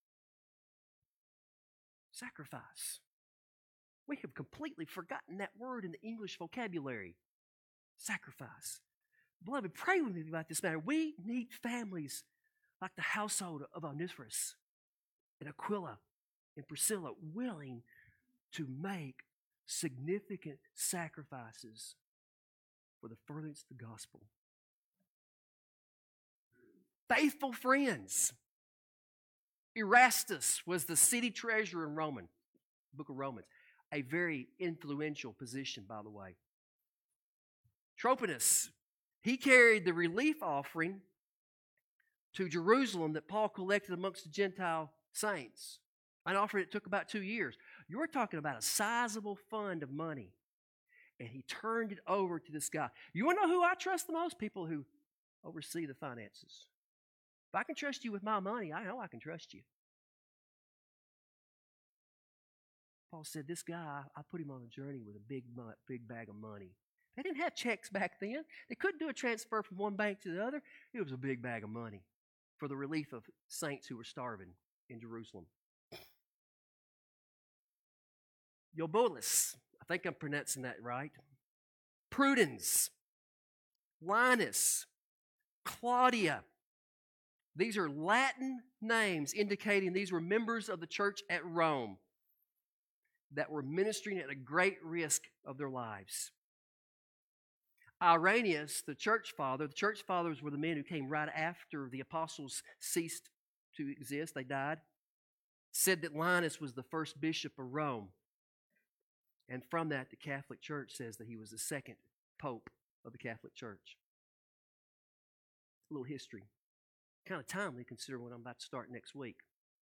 Sacrifice. We have completely forgotten that word in the English vocabulary. Sacrifice. Beloved, pray with me about this matter. We need families like the household of Onesimus and Aquila and Priscilla willing to make significant sacrifices for the furtherance of the gospel. Faithful friends. Erastus was the city treasurer in Roman, book of Romans. A very influential position, by the way. Trophimus, he carried the relief offering to Jerusalem that Paul collected amongst the Gentile saints. An offering that took about two years. You're talking about a sizable fund of money. And he turned it over to this guy. You want to know who I trust the most? People who oversee the finances. If I can trust you with my money, I know I can trust you. Paul said, this guy, I put him on a journey with a big, big bag of money. They didn't have checks back then. They couldn't do a transfer from one bank to the other. It was a big bag of money for the relief of saints who were starving in Jerusalem. Eubulus, I think I'm pronouncing that right. Prudens, Linus, Claudia. These are Latin names indicating these were members of the church at Rome that were ministering at a great risk of their lives. Irenaeus, the church father, the church fathers were the men who came right after the apostles ceased to exist, they died, said that Linus was the first bishop of Rome. And from that, the Catholic Church says that he was the second pope of the Catholic Church. A little history. Kind of timely considering what I'm about to start next week.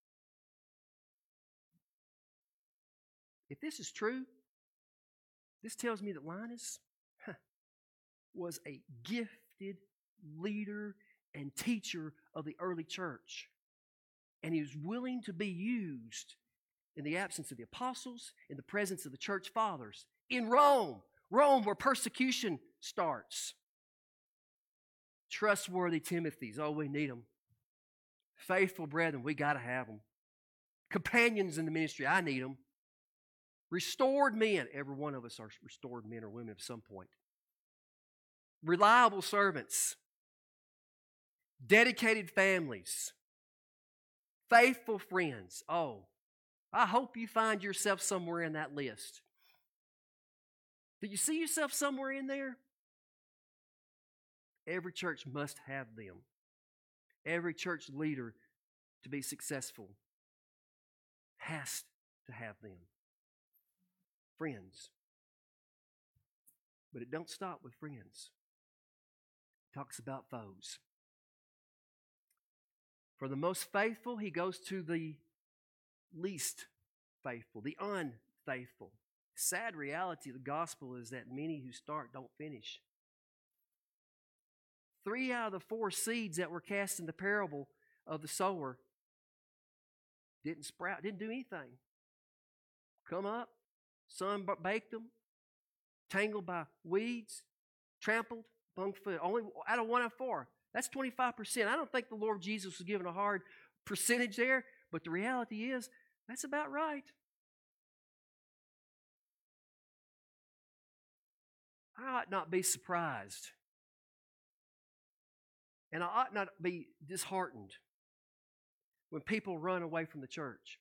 If this is true, this tells me that Linus huh, was a gifted leader and teacher of the early church. And he was willing to be used in the absence of the apostles, in the presence of the church fathers, in Rome, Rome where persecution starts. Trustworthy Timothys, oh, we need them. Faithful brethren, we got to have them. Companions in the ministry, I need them. Restored men, every one of us are restored men or women at some point. Reliable servants. Dedicated families. Faithful friends. Oh, I hope you find yourself somewhere in that list. Do you see yourself somewhere in there? Every church must have them. Every church leader, to be successful, has to have them. Friends. But it don't stop with friends. It talks about foes. For the most faithful, he goes to the least faithful, the unfaithful. Sad reality of the gospel is that many who start don't finish. Three out of the four seeds that were cast in the parable of the sower didn't sprout, didn't do anything. Come up, sun baked them, tangled by weeds, trampled among foot. Only out of one out of four. That's twenty-five percent. I don't think the Lord Jesus was given a hard percentage there, but the reality is that's about right. I ought not be surprised. And I ought not be disheartened when people run away from the church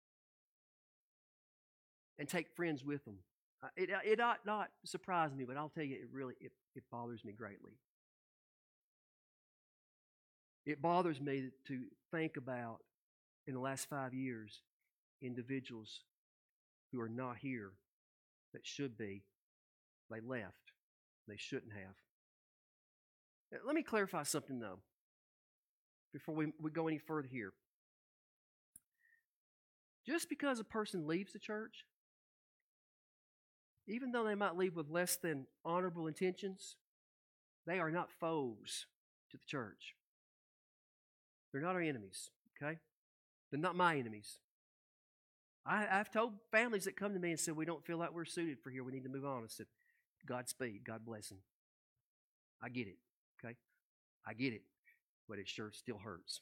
and take friends with them. It, it ought not surprise me, but I'll tell you, it really it, it bothers me greatly. It bothers me to think about, in the last five years, individuals who are not here that should be. They left. They shouldn't have. Let me clarify something, though, before we, we go any further here. Just because a person leaves the church, even though they might leave with less than honorable intentions, they are not foes to the church. They're not our enemies, okay? They're not my enemies. I, I've told families that come to me and said, we don't feel like we're suited for here, we need to move on. I said, Godspeed, God bless them. I get it, okay? I get it, but it sure still hurts.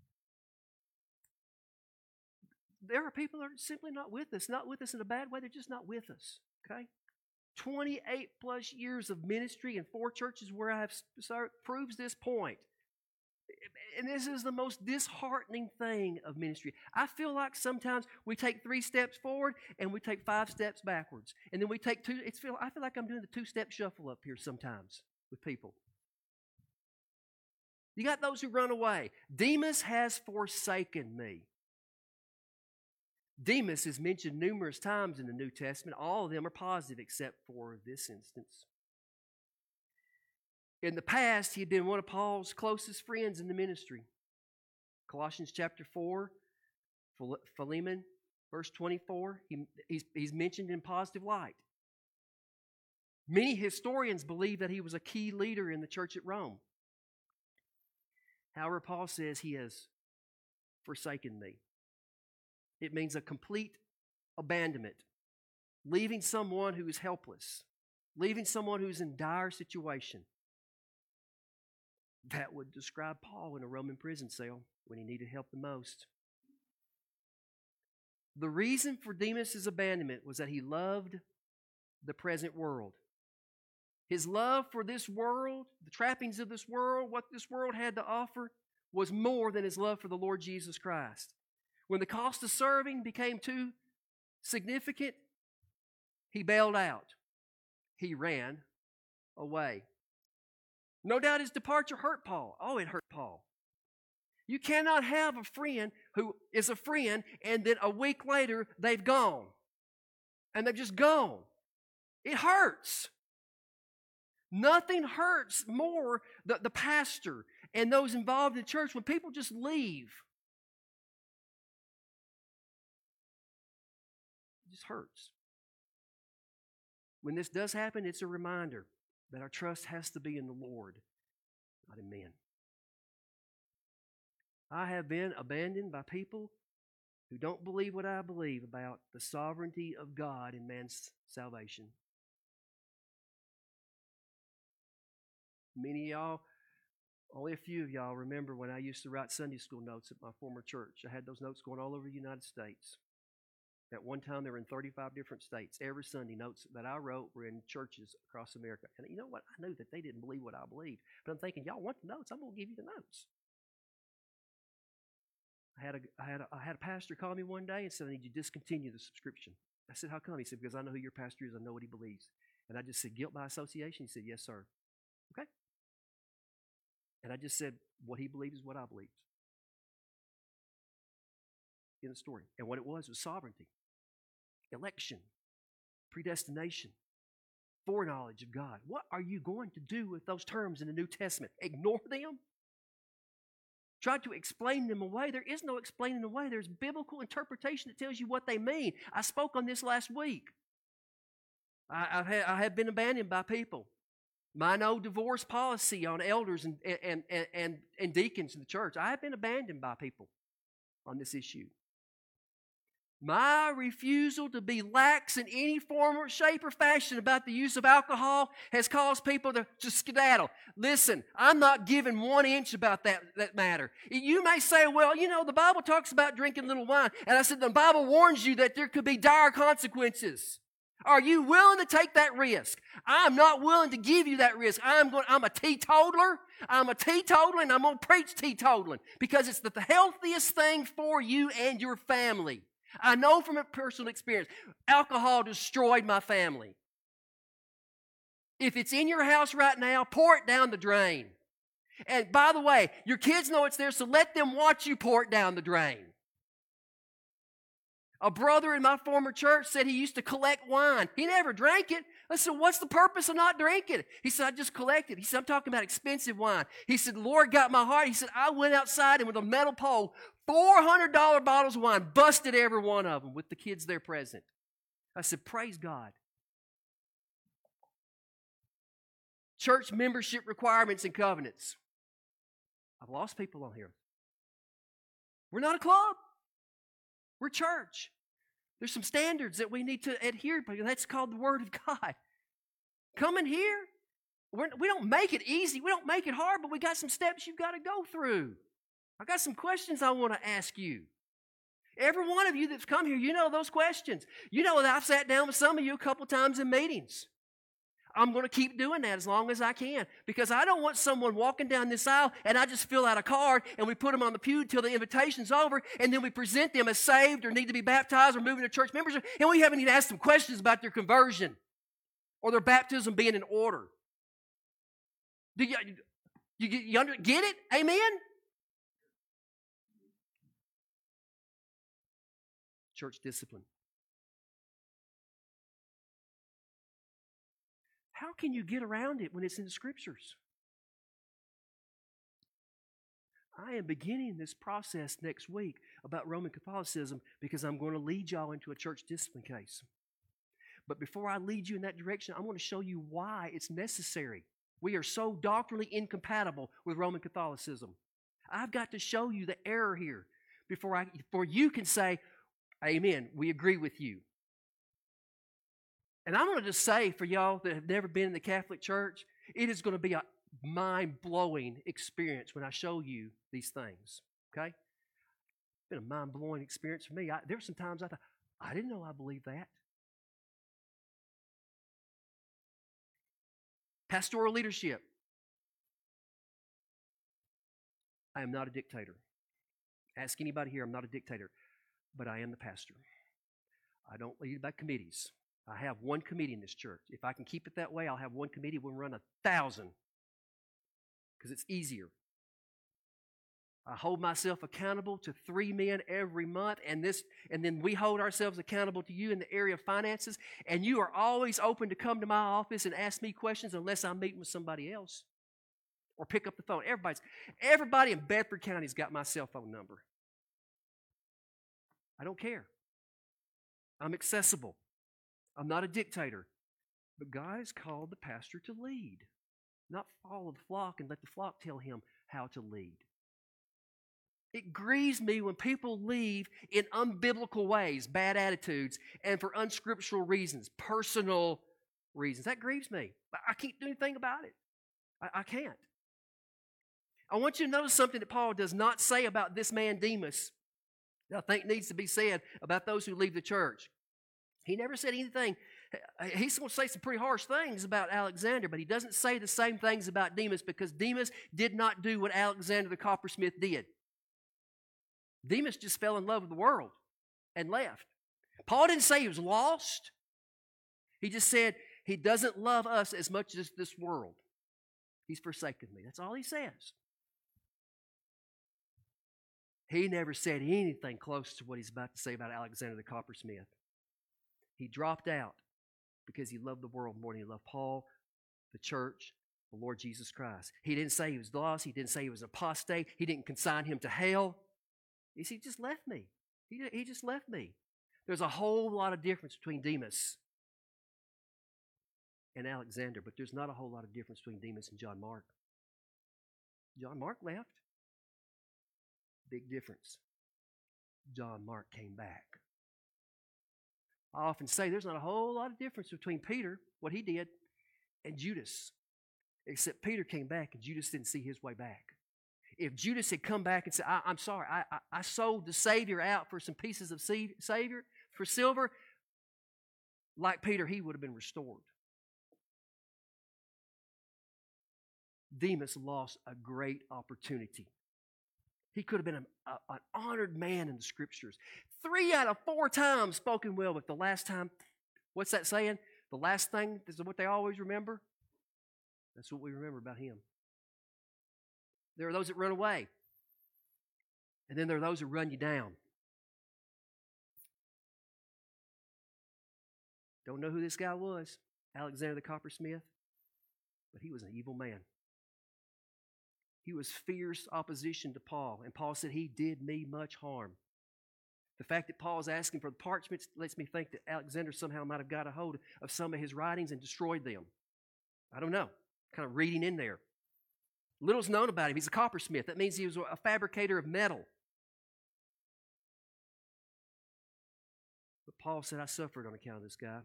There are people that are simply not with us, not with us in a bad way, they're just not with us, okay? twenty-eight plus years of ministry in four churches where I have served proves this point. And this is the most disheartening thing of ministry. I feel like sometimes we take three steps forward and we take five steps backwards. And then we take two. It's feel, I feel like I'm doing the two-step shuffle up here sometimes with people. You got those who run away. Demas has forsaken me. Demas is mentioned numerous times in the New Testament. All of them are positive except for this instance. In the past, he had been one of Paul's closest friends in the ministry. Colossians chapter four, Philemon, verse twenty-four, he, he's, he's mentioned in positive light. Many historians believe that he was a key leader in the church at Rome. However, Paul says he has forsaken me. It means a complete abandonment, leaving someone who is helpless, leaving someone who's in dire situation. That would describe Paul in a Roman prison cell when he needed help the most. The reason for Demas' abandonment was that he loved the present world. His love for this world, the trappings of this world, what this world had to offer, was more than his love for the Lord Jesus Christ. When the cost of serving became too significant, he bailed out. He ran away. No doubt his departure hurt Paul. Oh, it hurt Paul. You cannot have a friend who is a friend and then a week later they've gone. And they've just gone. It hurts. Nothing hurts more the, the pastor and those involved in church when people just leave. It just hurts. When this does happen, it's a reminder that our trust has to be in the Lord, not in men. I have been abandoned by people who don't believe what I believe about the sovereignty of God in man's salvation. Many of y'all, only a few of y'all remember when I used to write Sunday school notes at my former church. I had those notes going all over the United States. At one time, they were in thirty-five different states. Every Sunday, notes that I wrote were in churches across America. And you know what? I knew that they didn't believe what I believed. But I'm thinking, y'all want the notes? I'm going to give you the notes. I had, a, I, had a, I had a pastor call me one day and said, I need you to discontinue the subscription. I said, how come? He said, because I know who your pastor is. I know what he believes. And I just said, guilt by association? He said, yes, sir. Okay. And I just said, what he believes is what I believed. In the story. And what it was was sovereignty, election, predestination, foreknowledge of God. What are you going to do with those terms in the New Testament? Ignore them? Try to explain them away? There is no explaining away. There's biblical interpretation that tells you what they mean. I spoke on this last week. I, I've had, I have been abandoned by people. My no divorce policy on elders and, and, and, and, and deacons in the church. I have been abandoned by people on this issue. My refusal to be lax in any form or shape or fashion about the use of alcohol has caused people to, to skedaddle. Listen, I'm not giving one inch about that, that matter. You may say, well, you know, the Bible talks about drinking little wine. And I said, the Bible warns you that there could be dire consequences. Are you willing to take that risk? I'm not willing to give you that risk. I'm going, I'm a teetotaler. I'm a teetotaler, and I'm going to preach teetotaling because it's the, the healthiest thing for you and your family. I know from a personal experience, alcohol destroyed my family. If it's in your house right now, pour it down the drain. And by the way, your kids know it's there, so let them watch you pour it down the drain. A brother in my former church said he used to collect wine. He never drank it. I said, what's the purpose of not drinking it? He said, I just collect it. He said, I'm talking about expensive wine. He said, the Lord got my heart. He said, I went outside and with a metal pole, four hundred dollars bottles of wine, busted every one of them with the kids there present. I said, praise God. Church membership requirements and covenants. I've lost people on here. We're not a club. We're church. There's some standards that we need to adhere to. That's called the Word of God. Coming here, we're, we don't make it easy. We don't make it hard, but we got some steps you've got to go through. I got some questions I want to ask you. Every one of you that's come here, you know those questions. You know that I've sat down with some of you a couple times in meetings. I'm going to keep doing that as long as I can because I don't want someone walking down this aisle and I just fill out a card and we put them on the pew until the invitation's over and then we present them as saved or need to be baptized or moving to church membership and we haven't even asked them questions about their conversion or their baptism being in order. Do you, you, you under, get it? Amen? Church discipline. How can you get around it when it's in the Scriptures? I am beginning this process next week about Roman Catholicism because I'm going to lead y'all into a church discipline case. But before I lead you in that direction, I want to show you why it's necessary. We are so doctrinally incompatible with Roman Catholicism. I've got to show you the error here before, I, before you can say, amen, we agree with you. And I'm going to just say for y'all that have never been in the Catholic Church, it is going to be a mind-blowing experience when I show you these things, okay? It's been a mind-blowing experience for me. I, there were some times I thought, I didn't know I believed that. Pastoral leadership. I am not a dictator. Ask anybody here, I'm not a dictator, but I am the pastor. I don't lead by committees. I have one committee in this church. If I can keep it that way, I'll have one committee. We'll run a thousand because it's easier. I hold myself accountable to three men every month, and this, and then we hold ourselves accountable to you in the area of finances, and you are always open to come to my office and ask me questions unless I'm meeting with somebody else or pick up the phone. Everybody's, everybody in Bedford County's got my cell phone number. I don't care. I'm accessible. I'm not a dictator. But God has called the pastor to lead, not follow the flock and let the flock tell him how to lead. It grieves me when people leave in unbiblical ways, bad attitudes, and for unscriptural reasons, personal reasons. That grieves me. I can't do anything about it. I, I can't. I want you to notice something that Paul does not say about this man Demas that I think needs to be said about those who leave the church. He never said anything. He's going to say some pretty harsh things about Alexander, but he doesn't say the same things about Demas because Demas did not do what Alexander the coppersmith did. Demas just fell in love with the world and left. Paul didn't say he was lost. He just said he doesn't love us as much as this world. He's forsaken me. That's all he says. He never said anything close to what he's about to say about Alexander the coppersmith. He dropped out because he loved the world more than he loved Paul, the church, the Lord Jesus Christ. He didn't say he was lost. He didn't say he was apostate. He didn't consign him to hell. He said, he just left me. He, he just left me. There's a whole lot of difference between Demas and Alexander, but there's not a whole lot of difference between Demas and John Mark. John Mark left. Big difference. John Mark came back. I often say there's not a whole lot of difference between Peter, what he did, and Judas, except Peter came back and Judas didn't see his way back. If Judas had come back and said, I, I'm sorry, I, I, I sold the Savior out for some pieces of seed, Savior, for silver, like Peter, he would have been restored. Demas lost a great opportunity. He could have been an, a, an honored man in the Scriptures. Three out of four times spoken well, but the last time, what's that saying? The last thing is what they always remember? That's what we remember about him. There are those that run away. And then there are those that run you down. Don't know who this guy was, Alexander the coppersmith, but he was an evil man. He was fierce opposition to Paul, and Paul said, he did me much harm. The fact that Paul's asking for the parchments lets me think that Alexander somehow might have got a hold of some of his writings and destroyed them. I don't know. Kind of reading in there. Little's known about him. He's a coppersmith. That means he was a fabricator of metal. But Paul said, I suffered on account of this guy.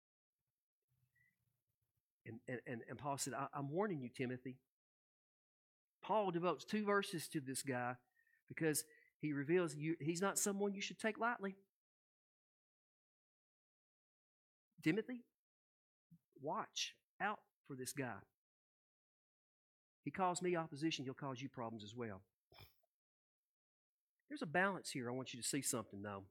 And, and, and Paul said, I, I'm warning you, Timothy. Paul devotes two verses to this guy because he reveals you, he's not someone you should take lightly. Timothy, watch out for this guy. He caused me opposition, he'll cause you problems as well. There's a balance here. I want you to see something, though.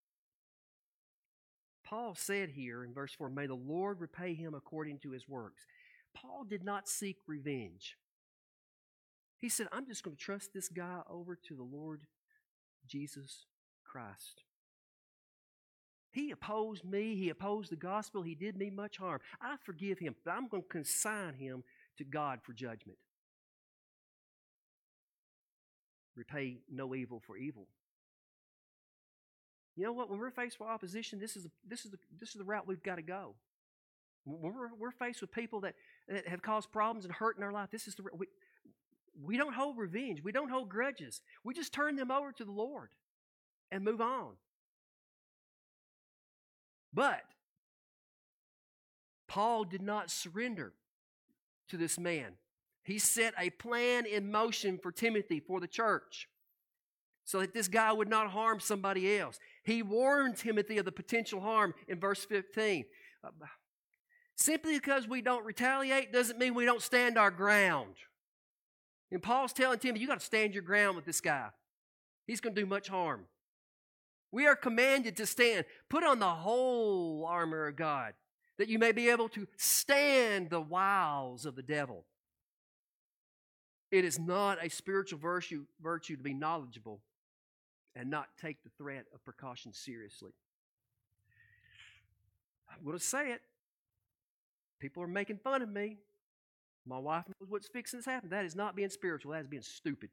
Paul said here in verse four, may the Lord repay him according to his works. Paul did not seek revenge. He said, I'm just going to trust this guy over to the Lord Jesus Christ. He opposed me. He opposed the gospel. He did me much harm. I forgive him, but I'm going to consign him to God for judgment. Repay no evil for evil. You know what? When we're faced with opposition, this is, this is, the, this is the route we've got to go. When we're, we're faced with people that, that have caused problems and hurt in our life, this is the we, we don't hold revenge. We don't hold grudges. We just turn them over to the Lord and move on. But Paul did not surrender to this man. He set a plan in motion for Timothy, for the church, so that this guy would not harm somebody else. He warned Timothy of the potential harm in verse fifteen. Simply because we don't retaliate doesn't mean we don't stand our ground. And Paul's telling Timothy, you got to stand your ground with this guy. He's going to do much harm. We are commanded to stand. Put on the whole armor of God, that you may be able to stand the wiles of the devil. It is not a spiritual virtue, virtue to be knowledgeable and not take the threat of precaution seriously. I'm going to say it. People are making fun of me. My wife knows what's fixing to happen. That is not being spiritual. That is being stupid.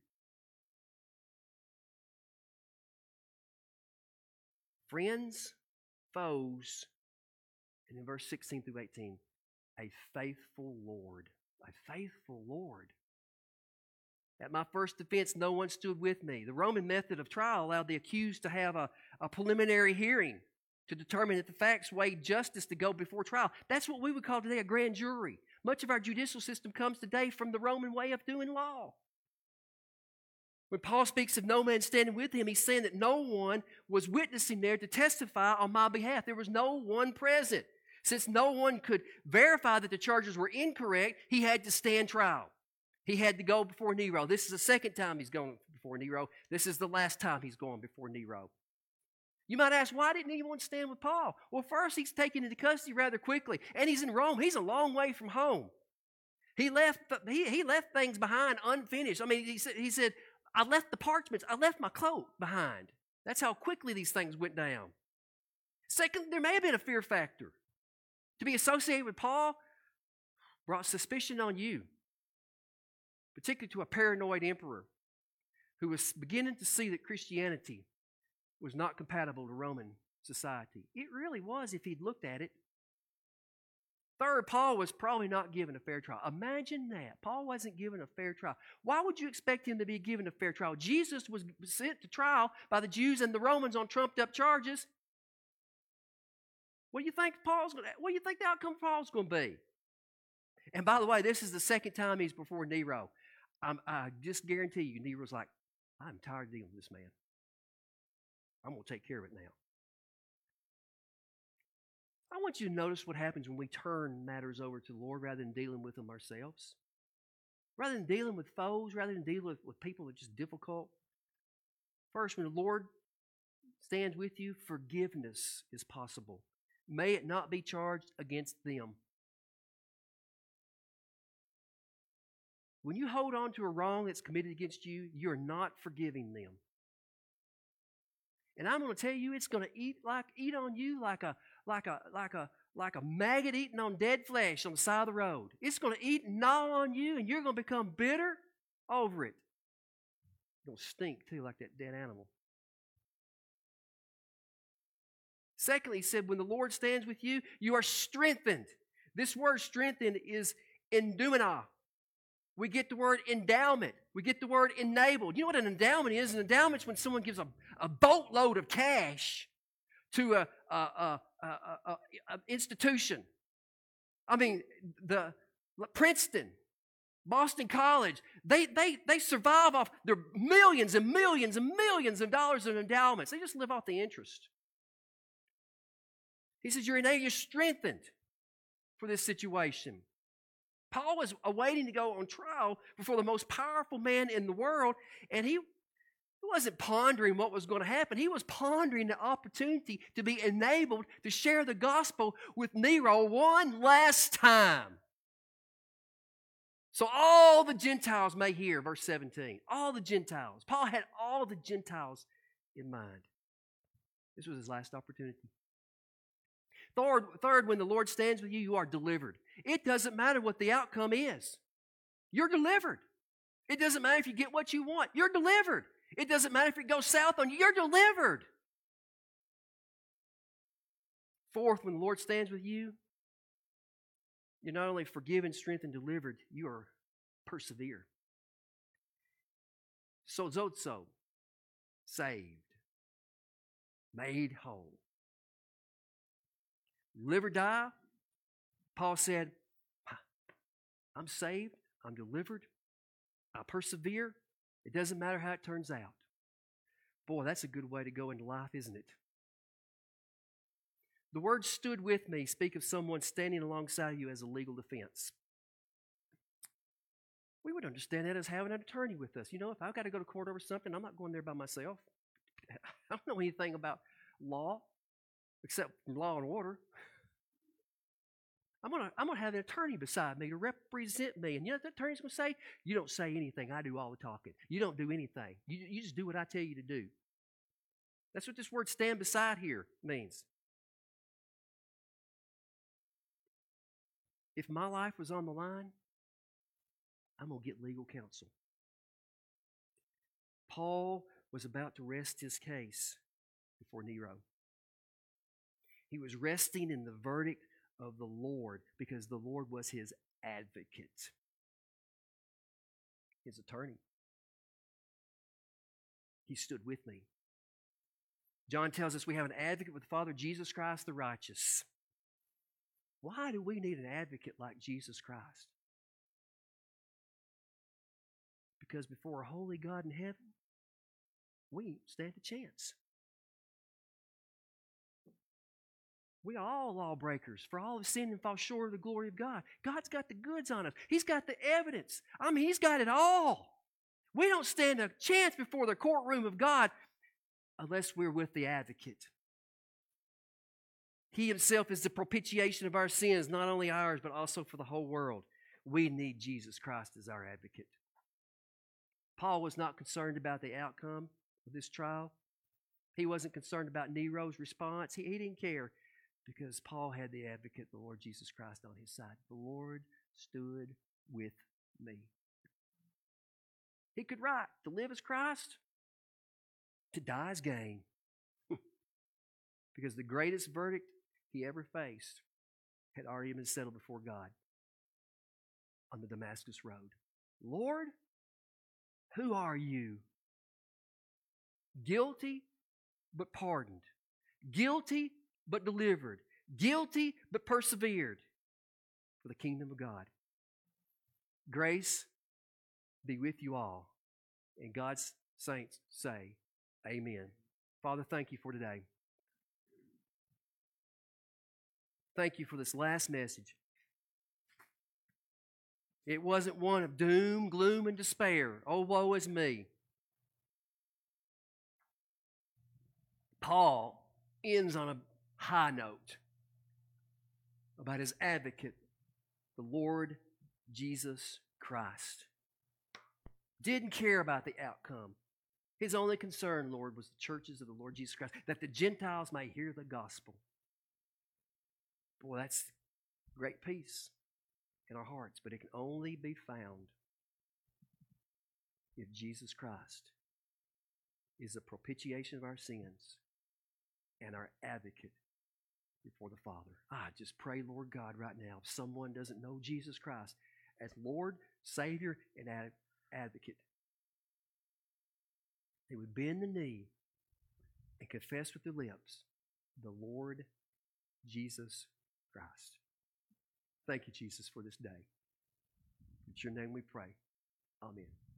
Friends, foes, and in verse sixteen through eighteen, a faithful Lord. A faithful Lord. At my first defense, no one stood with me. The Roman method of trial allowed the accused to have a, a preliminary hearing to determine if the facts weighed justice to go before trial. That's what we would call today a grand jury. Much of our judicial system comes today from the Roman way of doing law. When Paul speaks of no man standing with him, he's saying that no one was witnessing there to testify on my behalf. There was no one present. Since no one could verify that the charges were incorrect, he had to stand trial. He had to go before Nero. This is the second time he's going before Nero. This is the last time he's going before Nero. You might ask, why didn't anyone stand with Paul? Well, first, he's taken into custody rather quickly, and he's in Rome. He's a long way from home. He left, he, he left things behind unfinished. I mean, he said, he said, I left the parchments, I left my cloak behind. That's how quickly these things went down. Second, there may have been a fear factor. To be associated with Paul brought suspicion on you, particularly to a paranoid emperor who was beginning to see that Christianity was not compatible to Roman society. It really was if he'd looked at it. Third, Paul was probably not given a fair trial. Imagine that. Paul wasn't given a fair trial. Why would you expect him to be given a fair trial? Jesus was sent to trial by the Jews and the Romans on trumped-up charges. What do you think Paul's going to, what do you think the outcome of Paul's going to be? And by the way, this is the second time he's before Nero. I'm, I just guarantee you, Nero's like, I'm tired of dealing with this man. I'm going to take care of it now. I want you to notice what happens when we turn matters over to the Lord rather than dealing with them ourselves. Rather than dealing with foes, rather than dealing with, with people that are just difficult. First, when the Lord stands with you, forgiveness is possible. May it not be charged against them. When you hold on to a wrong that's committed against you, you're not forgiving them. And I'm going to tell you, it's going to eat like eat on you like a like a like a like a maggot eating on dead flesh on the side of the road. It's going to eat and gnaw on you, and you're going to become bitter over it. It's going to stink too, like that dead animal. Secondly, he said, when the Lord stands with you, you are strengthened. This word strengthened is endumina. We get the word endowment. We get the word enabled. You know what an endowment is? An endowment is when someone gives a, a boatload of cash to a, a, a, a, a, a institution. I mean, the Princeton, Boston College, they, they, they survive off their millions and millions and millions of dollars in endowments. They just live off the interest. He says, you're enabled, you're strengthened for this situation. Paul was awaiting to go on trial before the most powerful man in the world, and he wasn't pondering what was going to happen. He was pondering the opportunity to be enabled to share the gospel with Nero one last time. So all the Gentiles may hear, verse seventeen. All the Gentiles. Paul had all the Gentiles in mind. This was his last opportunity. Third, third, when the Lord stands with you, you are delivered. It doesn't matter what the outcome is. You're delivered. It doesn't matter if you get what you want. You're delivered. It doesn't matter if it goes south on you. You're delivered. Fourth, when the Lord stands with you, you're not only forgiven, strengthened, delivered, you are persevere. Sozozo, saved, made whole. Live or die, Paul said, I'm saved, I'm delivered, I persevere. It doesn't matter how it turns out. Boy, that's a good way to go into life, isn't it? The words stood with me speak of someone standing alongside you as a legal defense. We would understand that as having an attorney with us. You know, if I've got to go to court over something, I'm not going there by myself. I don't know anything about law except law and order. I'm gonna, I'm gonna have an attorney beside me to represent me. And you know what the attorney's gonna say? You don't say anything. I do all the talking. You don't do anything. You, you just do what I tell you to do. That's what this word stand beside here means. If my life was on the line, I'm going to get legal counsel. Paul was about to rest his case before Nero. He was resting in the verdict of the Lord because the Lord was his advocate, his attorney. He stood with me. John tells us we have an advocate with the Father, Jesus Christ the righteous. Why do we need an advocate like Jesus Christ? Because before a holy God in heaven, we stand a chance. We are all lawbreakers, for all have sinned and fall short of the glory of God. God's got the goods on us. He's got the evidence. I mean, He's got it all. We don't stand a chance before the courtroom of God unless we're with the advocate. He Himself is the propitiation of our sins, not only ours, but also for the whole world. We need Jesus Christ as our advocate. Paul was not concerned about the outcome of this trial. He wasn't concerned about Nero's response. He, he didn't care because Paul had the advocate, the Lord Jesus Christ, on his side. The Lord stood with me. He could write, to live as Christ, to die as gain. Because the greatest verdict he ever faced had already been settled before God on the Damascus Road. Lord, who are you? Guilty, but pardoned. Guilty, but delivered. Guilty, but persevered for the kingdom of God. Grace be with you all. And God's saints say, amen. Father, thank you for today. Thank you for this last message. It wasn't one of doom, gloom, and despair. Oh, woe is me. Paul ends on a high note about his advocate, the Lord Jesus Christ. Didn't care about the outcome. His only concern, Lord, was the churches of the Lord Jesus Christ, that the Gentiles may hear the gospel. Boy, that's great peace in our hearts, but it can only be found if Jesus Christ is the propitiation of our sins and our advocate before the Father. I just pray, Lord God, right now, if someone doesn't know Jesus Christ as Lord, Savior, and ad- advocate, they would bend the knee and confess with their lips the Lord Jesus Christ. Thank you, Jesus, for this day. In your name we pray. Amen.